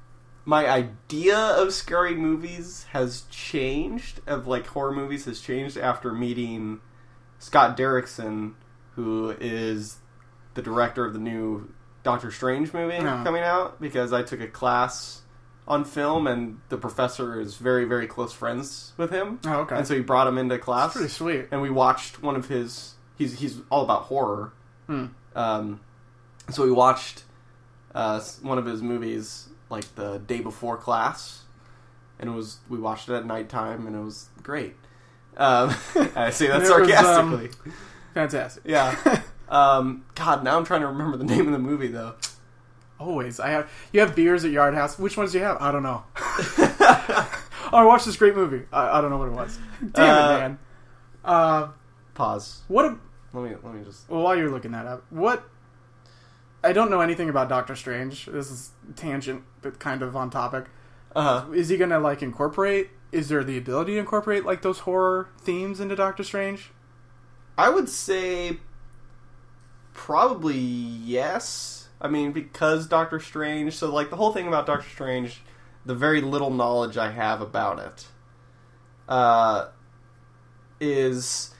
my idea of scary movies has changed, of like horror movies has changed after meeting Scott Derrickson, who is the director of the new Doctor Strange movie No. coming out, because I took a class on film and the professor is very, very close friends with him. Oh, okay. And so he brought him into class. That's pretty sweet. And we watched one of his, he's he's all about horror. Hmm. Um, so we watched uh, one of his movies like the day before class, and it was we watched it at nighttime, and it was great. Um, I say that It was, sarcastically. um, fantastic. Yeah. Um, God, now I'm trying to remember the name of the movie though. Always. I have. You have beers at Yard House. Which ones do you have? I don't know. Oh, I watched this great movie. I, I don't know what it was. Damn Uh, it, man. Uh, Pause. what? A, Let me let me just. well, while you're looking that up, what? I don't know anything about Doctor Strange. This is tangent, but kind of on topic. Uh huh. Is he gonna like incorporate? Is there the ability to incorporate like those horror themes into Doctor Strange? I would say probably yes. I mean, because Doctor Strange, so like the whole thing about Doctor Strange, the very little knowledge I have about it, uh, is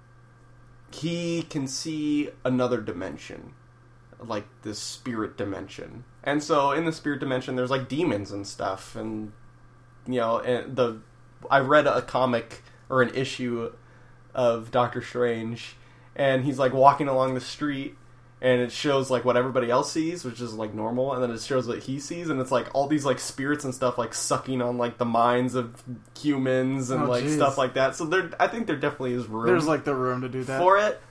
he can see another dimension, like this spirit dimension. And so in the spirit dimension, there's like demons and stuff, and you know, and the I read a comic or an issue of Doctor Strange, and he's like walking along the street, and it shows like what everybody else sees, which is like normal, and then it shows what he sees, and it's like all these like spirits and stuff like sucking on like the minds of humans and Oh, like geez. stuff like that. So there, I think there definitely is room There's like the room to do that. for it.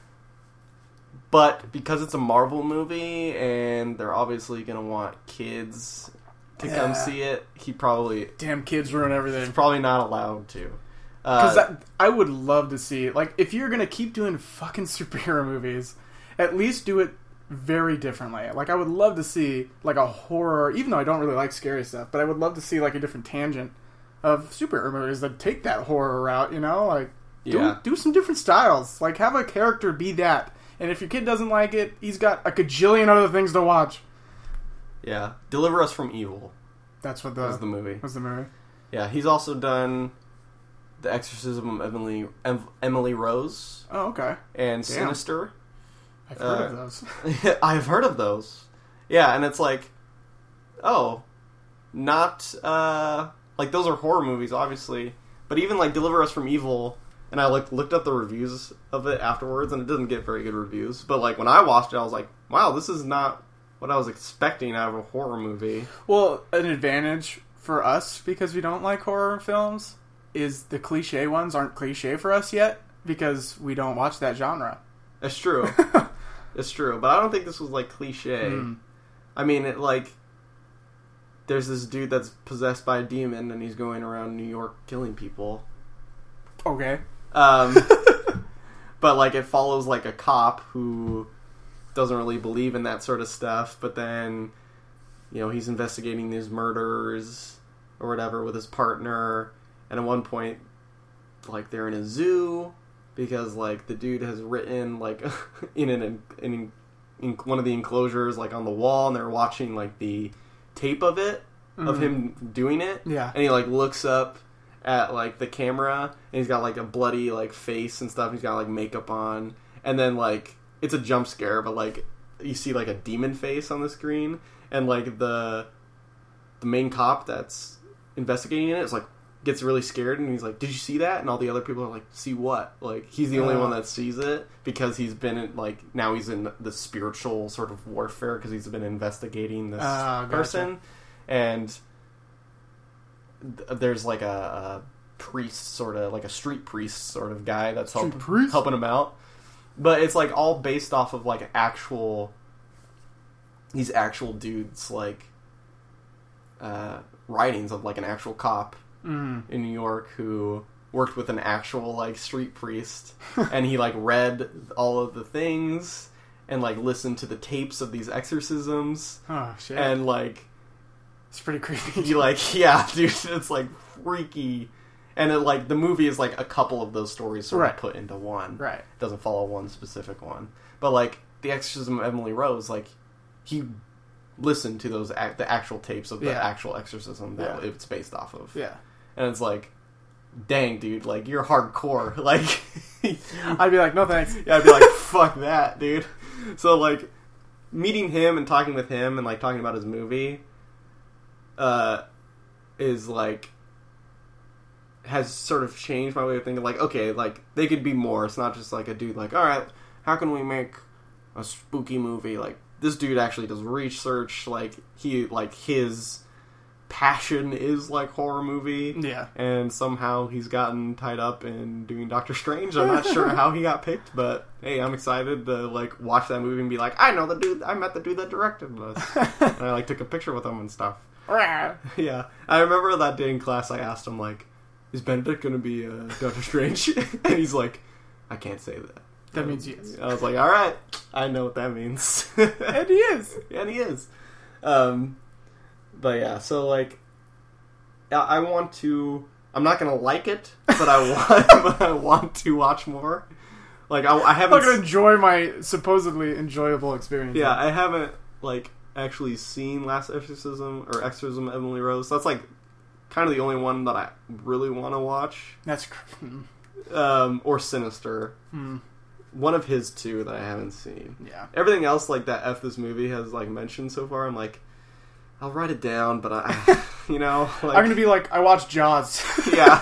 But because it's a Marvel movie and they're obviously gonna want kids to Yeah. come see it, he probably Damn kids ruin he's everything. probably not allowed to. Because Uh, I would love to see, like, if you're gonna keep doing fucking superhero movies, at least do it very differently. Like, I would love to see like a horror, even though I don't really like scary stuff, but I would love to see like a different tangent of superhero movies that take that horror route. You know, like Yeah. do do some different styles. Like, have a character be that, and if your kid doesn't like it, he's got a gajillion other things to watch. yeah, Deliver Us from Evil That's what the was the movie. was the movie. Yeah, he's also done The Exorcism of Emily Em- Emily Rose Oh, okay. and Damn. Sinister. I've heard Uh, of those. I've heard of those. Yeah, and it's like, oh, not uh, like those are horror movies, obviously, but even like Deliver Us from Evil, and I like looked up the reviews of it afterwards, and it doesn't get very good reviews. But like when I watched it, I was like, wow, this is not what I was expecting out of a horror movie. Well, an advantage for us, because we don't like horror films, is the cliche ones aren't cliche for us yet, because we don't watch that genre. It's true. It's true, but I don't think this was like cliche. Mm. I mean, it like there's this dude that's possessed by a demon, and he's going around New York killing people. Okay. Um, but like it follows like a cop who doesn't really believe in that sort of stuff, but then you know he's investigating these murders or whatever with his partner, and at one point, like they're in a zoo because like the dude has written like in an in, in one of the enclosures like on the wall, and they're watching like the tape of it of Mhm. him doing it, Yeah. and he like looks up at like the camera, and he's got like a bloody like face and stuff. He's got like makeup on, and then like it's a jump scare, but like you see like a demon face on the screen, and like the the main cop that's investigating it is like gets really scared, and he's like, "Did you see that?" And all the other people are like, "See what?" Like he's the only Uh. one that sees it because he's been in, like now he's in the spiritual sort of warfare because he's been investigating this Ah, gotcha. person, and th- there's like a, a priest sort of like a street priest sort of guy that's Street help, priest? helping him out, but it's like all based off of like actual these actual dudes like uh, writings of like an actual cop Mm. in New York who worked with an actual like street priest, and he like read all of the things and like listened to the tapes of these exorcisms, Oh shit. and like It's pretty creepy. he like yeah dude, it's like freaky, and it like the movie is like a couple of those stories sort Right. of put into one. Right. It doesn't follow one specific one, but like The Exorcism of Emily Rose, like he listen to those ac- the actual tapes of the Yeah. actual exorcism that Yeah. it's based off of. Yeah. And it's like, dang, dude, like, you're hardcore. Like, I'd be like, no thanks. yeah, I'd be like, fuck that, dude. So, like, meeting him and talking with him and, like, talking about his movie, uh, is, like, has sort of changed my way of thinking. Like, okay, like, they could be more. It's not just, like, a dude, like, alright, how can we make a spooky movie? Like, this dude actually does research, like, he, like, his passion is, like, horror movie. Yeah. And somehow he's gotten tied up in doing Doctor Strange. I'm not sure how he got picked, but hey, I'm excited to, like, watch that movie and be like, I know the dude, I met the dude that directed this. And I, like, took a picture with him and stuff. Yeah. I remember that day in class I asked him, like, is Benedict gonna be uh, Doctor Strange? And he's like, I can't say that. That means yes. I was like, alright, I know what that means. And he is. And he is. Um, but yeah, so, like, I I want to... I'm not gonna like it, but I want, I want to watch more. Like, I, I haven't... I'm not gonna enjoy my supposedly enjoyable experience. Yeah, I haven't, like, actually seen Last Exorcism or Exorcism of Emily Rose. That's, like, kind of the only one that I really want to watch. That's... cr- Um, or Sinister. Hmm. One of his two that I haven't seen. Yeah. Everything else, like, that F this movie has, like, mentioned so far, I'm like, I'll write it down, but I, you know, like... I'm gonna be like, I watched Jaws. Yeah.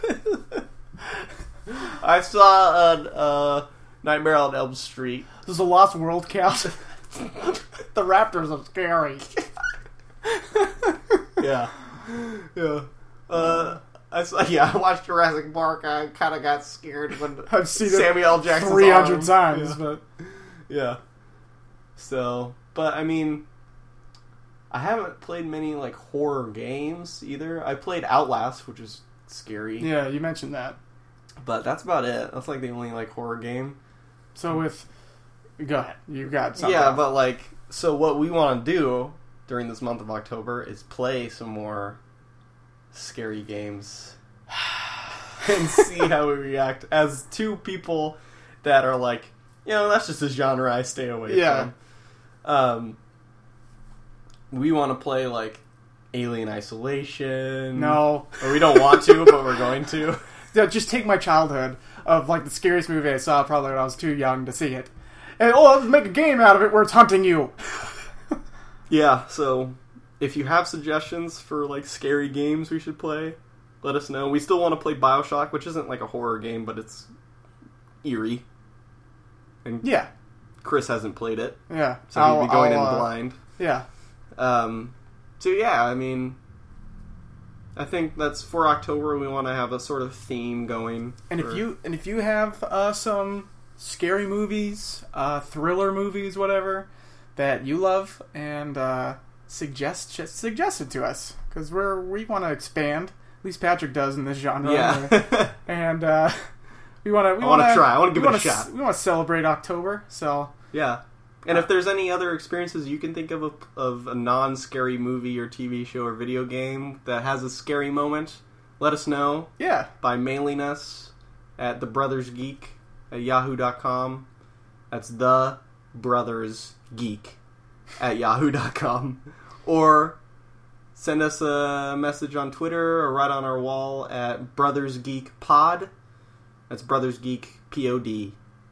I saw uh, uh, Nightmare on Elm Street. There's a Lost World count. The raptors are scary. Yeah. Yeah. Uh... I saw, yeah, I watched Jurassic Park. I kind of got scared when I've seen Samuel L. it Jackson's three hundred arm. times, Yeah. but Yeah. So, but I mean, I haven't played many like horror games either. I played Outlast, which is scary. yeah, you mentioned that. But that's about it. That's like the only like horror game. So with, go ahead, you got something. Yeah, but like, so what we want to do during this month of October is play some more scary games and see how we react as two people that are like, you know, that's just a genre I stay away Yeah. from. Um, we want to play like Alien Isolation. No, Or we don't want to, but we're going to. yeah, just take my childhood of like the scariest movie I saw probably when I was too young to see it, and oh, let's make a game out of it where it's hunting you. Yeah, so if you have suggestions for like scary games we should play, let us know. We still want to play BioShock, which isn't like a horror game, but it's eerie. And Yeah, Chris hasn't played it, yeah. so he'd I'll- be going I'll, in uh, blind. Yeah, Um, so yeah, I mean, I think that's for October. We want to have a sort of theme going. and for- if you and if you have uh, some scary movies, uh, thriller movies, whatever that you love, and uh, suggest just suggest it to us because we're we want to expand. At least Patrick does in this genre. yeah, and uh, we want to. We I wanna wanna try. I wanna give we it a wanna shot. s- We want to celebrate October, so yeah. And if there's any other experiences you can think of a, of a non-scary movie or T V show or video game that has a scary moment, let us know yeah, by mailing us at thebrothersgeek at yahoo dot com. That's the brothers geek at yahoo dot com. Or send us a message on Twitter or right on our wall at Brothers Geek Pod. That's Brothers Geek P O D.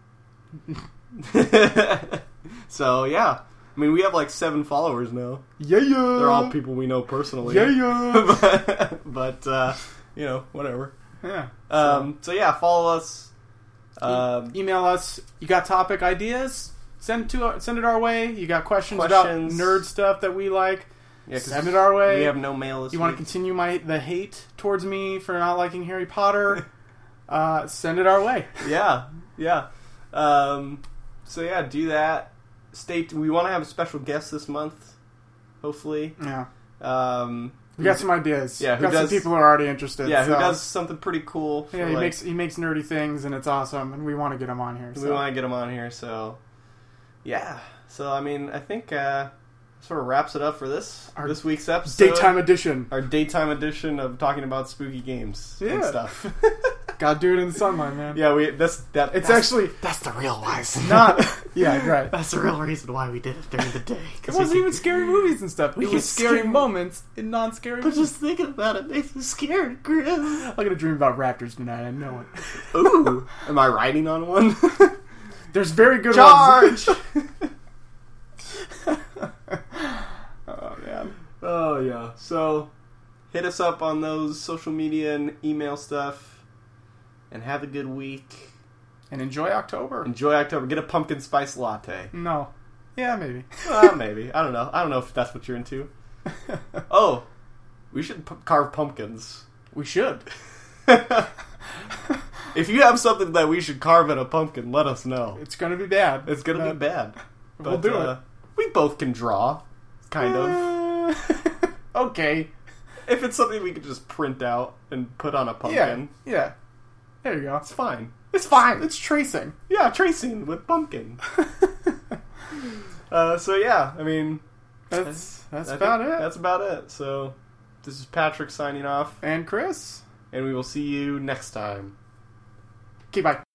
So yeah, I mean we have like seven followers now. yeah, yeah. They're all people we know personally. Yeah, yeah. but, but uh, you know, whatever. yeah. Um, so yeah, follow us. Um, Email us. You got topic ideas? Send to send it our way. You got questions, Questions. about nerd stuff that we like? yeah, 'cause Send it our way. We have no mail this you week. want to continue my the hate towards me for not liking Harry Potter? uh, send it our way. Yeah, yeah. Um, so yeah, do that. Stay. T- we want to have a special guest this month, hopefully. Yeah, Um, we got some ideas. Yeah, who got does- some people who are already interested. yeah, who so- does something pretty cool? For Yeah, he like, makes he makes nerdy things and it's awesome, and we want to get him on here. We So. want to get him on here, so yeah. So I mean, I think uh, sort of wraps it up for this Our this week's episode. Daytime edition. Our daytime edition of talking about spooky games and Yeah. stuff. Gotta do it in the sunlight, man. Yeah, we. That's that. It's that's, actually that's the real wise. not. Yeah, right. That's the real reason why we did it during the day. It wasn't even scary movies and stuff. We It was get scary scared. moments in non-scary But movies. just thinking about it makes me scared, Chris. I'm gonna dream about raptors tonight. I know it. Ooh, am I riding on one? There's very good Charge! ones. Oh man. Oh yeah. So, hit us up on those social media and email stuff, and have a good week. And enjoy October. Enjoy October. Get a pumpkin spice latte. No. Yeah, maybe. Well, maybe. I don't know. I don't know if that's what you're into. Oh, we should p- carve pumpkins. We should. If you have something that we should carve in a pumpkin, let us know. It's gonna be bad. It's gonna Uh, be bad. We'll do uh, We both can draw, kind of. of. Okay. If it's something we could just print out and put on a Yeah. pumpkin, Yeah. There you go. it's fine. It's fine. It's tracing. Yeah, tracing with pumpkin. uh, so yeah, I mean, That's that's I about think it. That's about it. So this is Patrick signing off, And Chris. and we will see you next time. Okay, bye.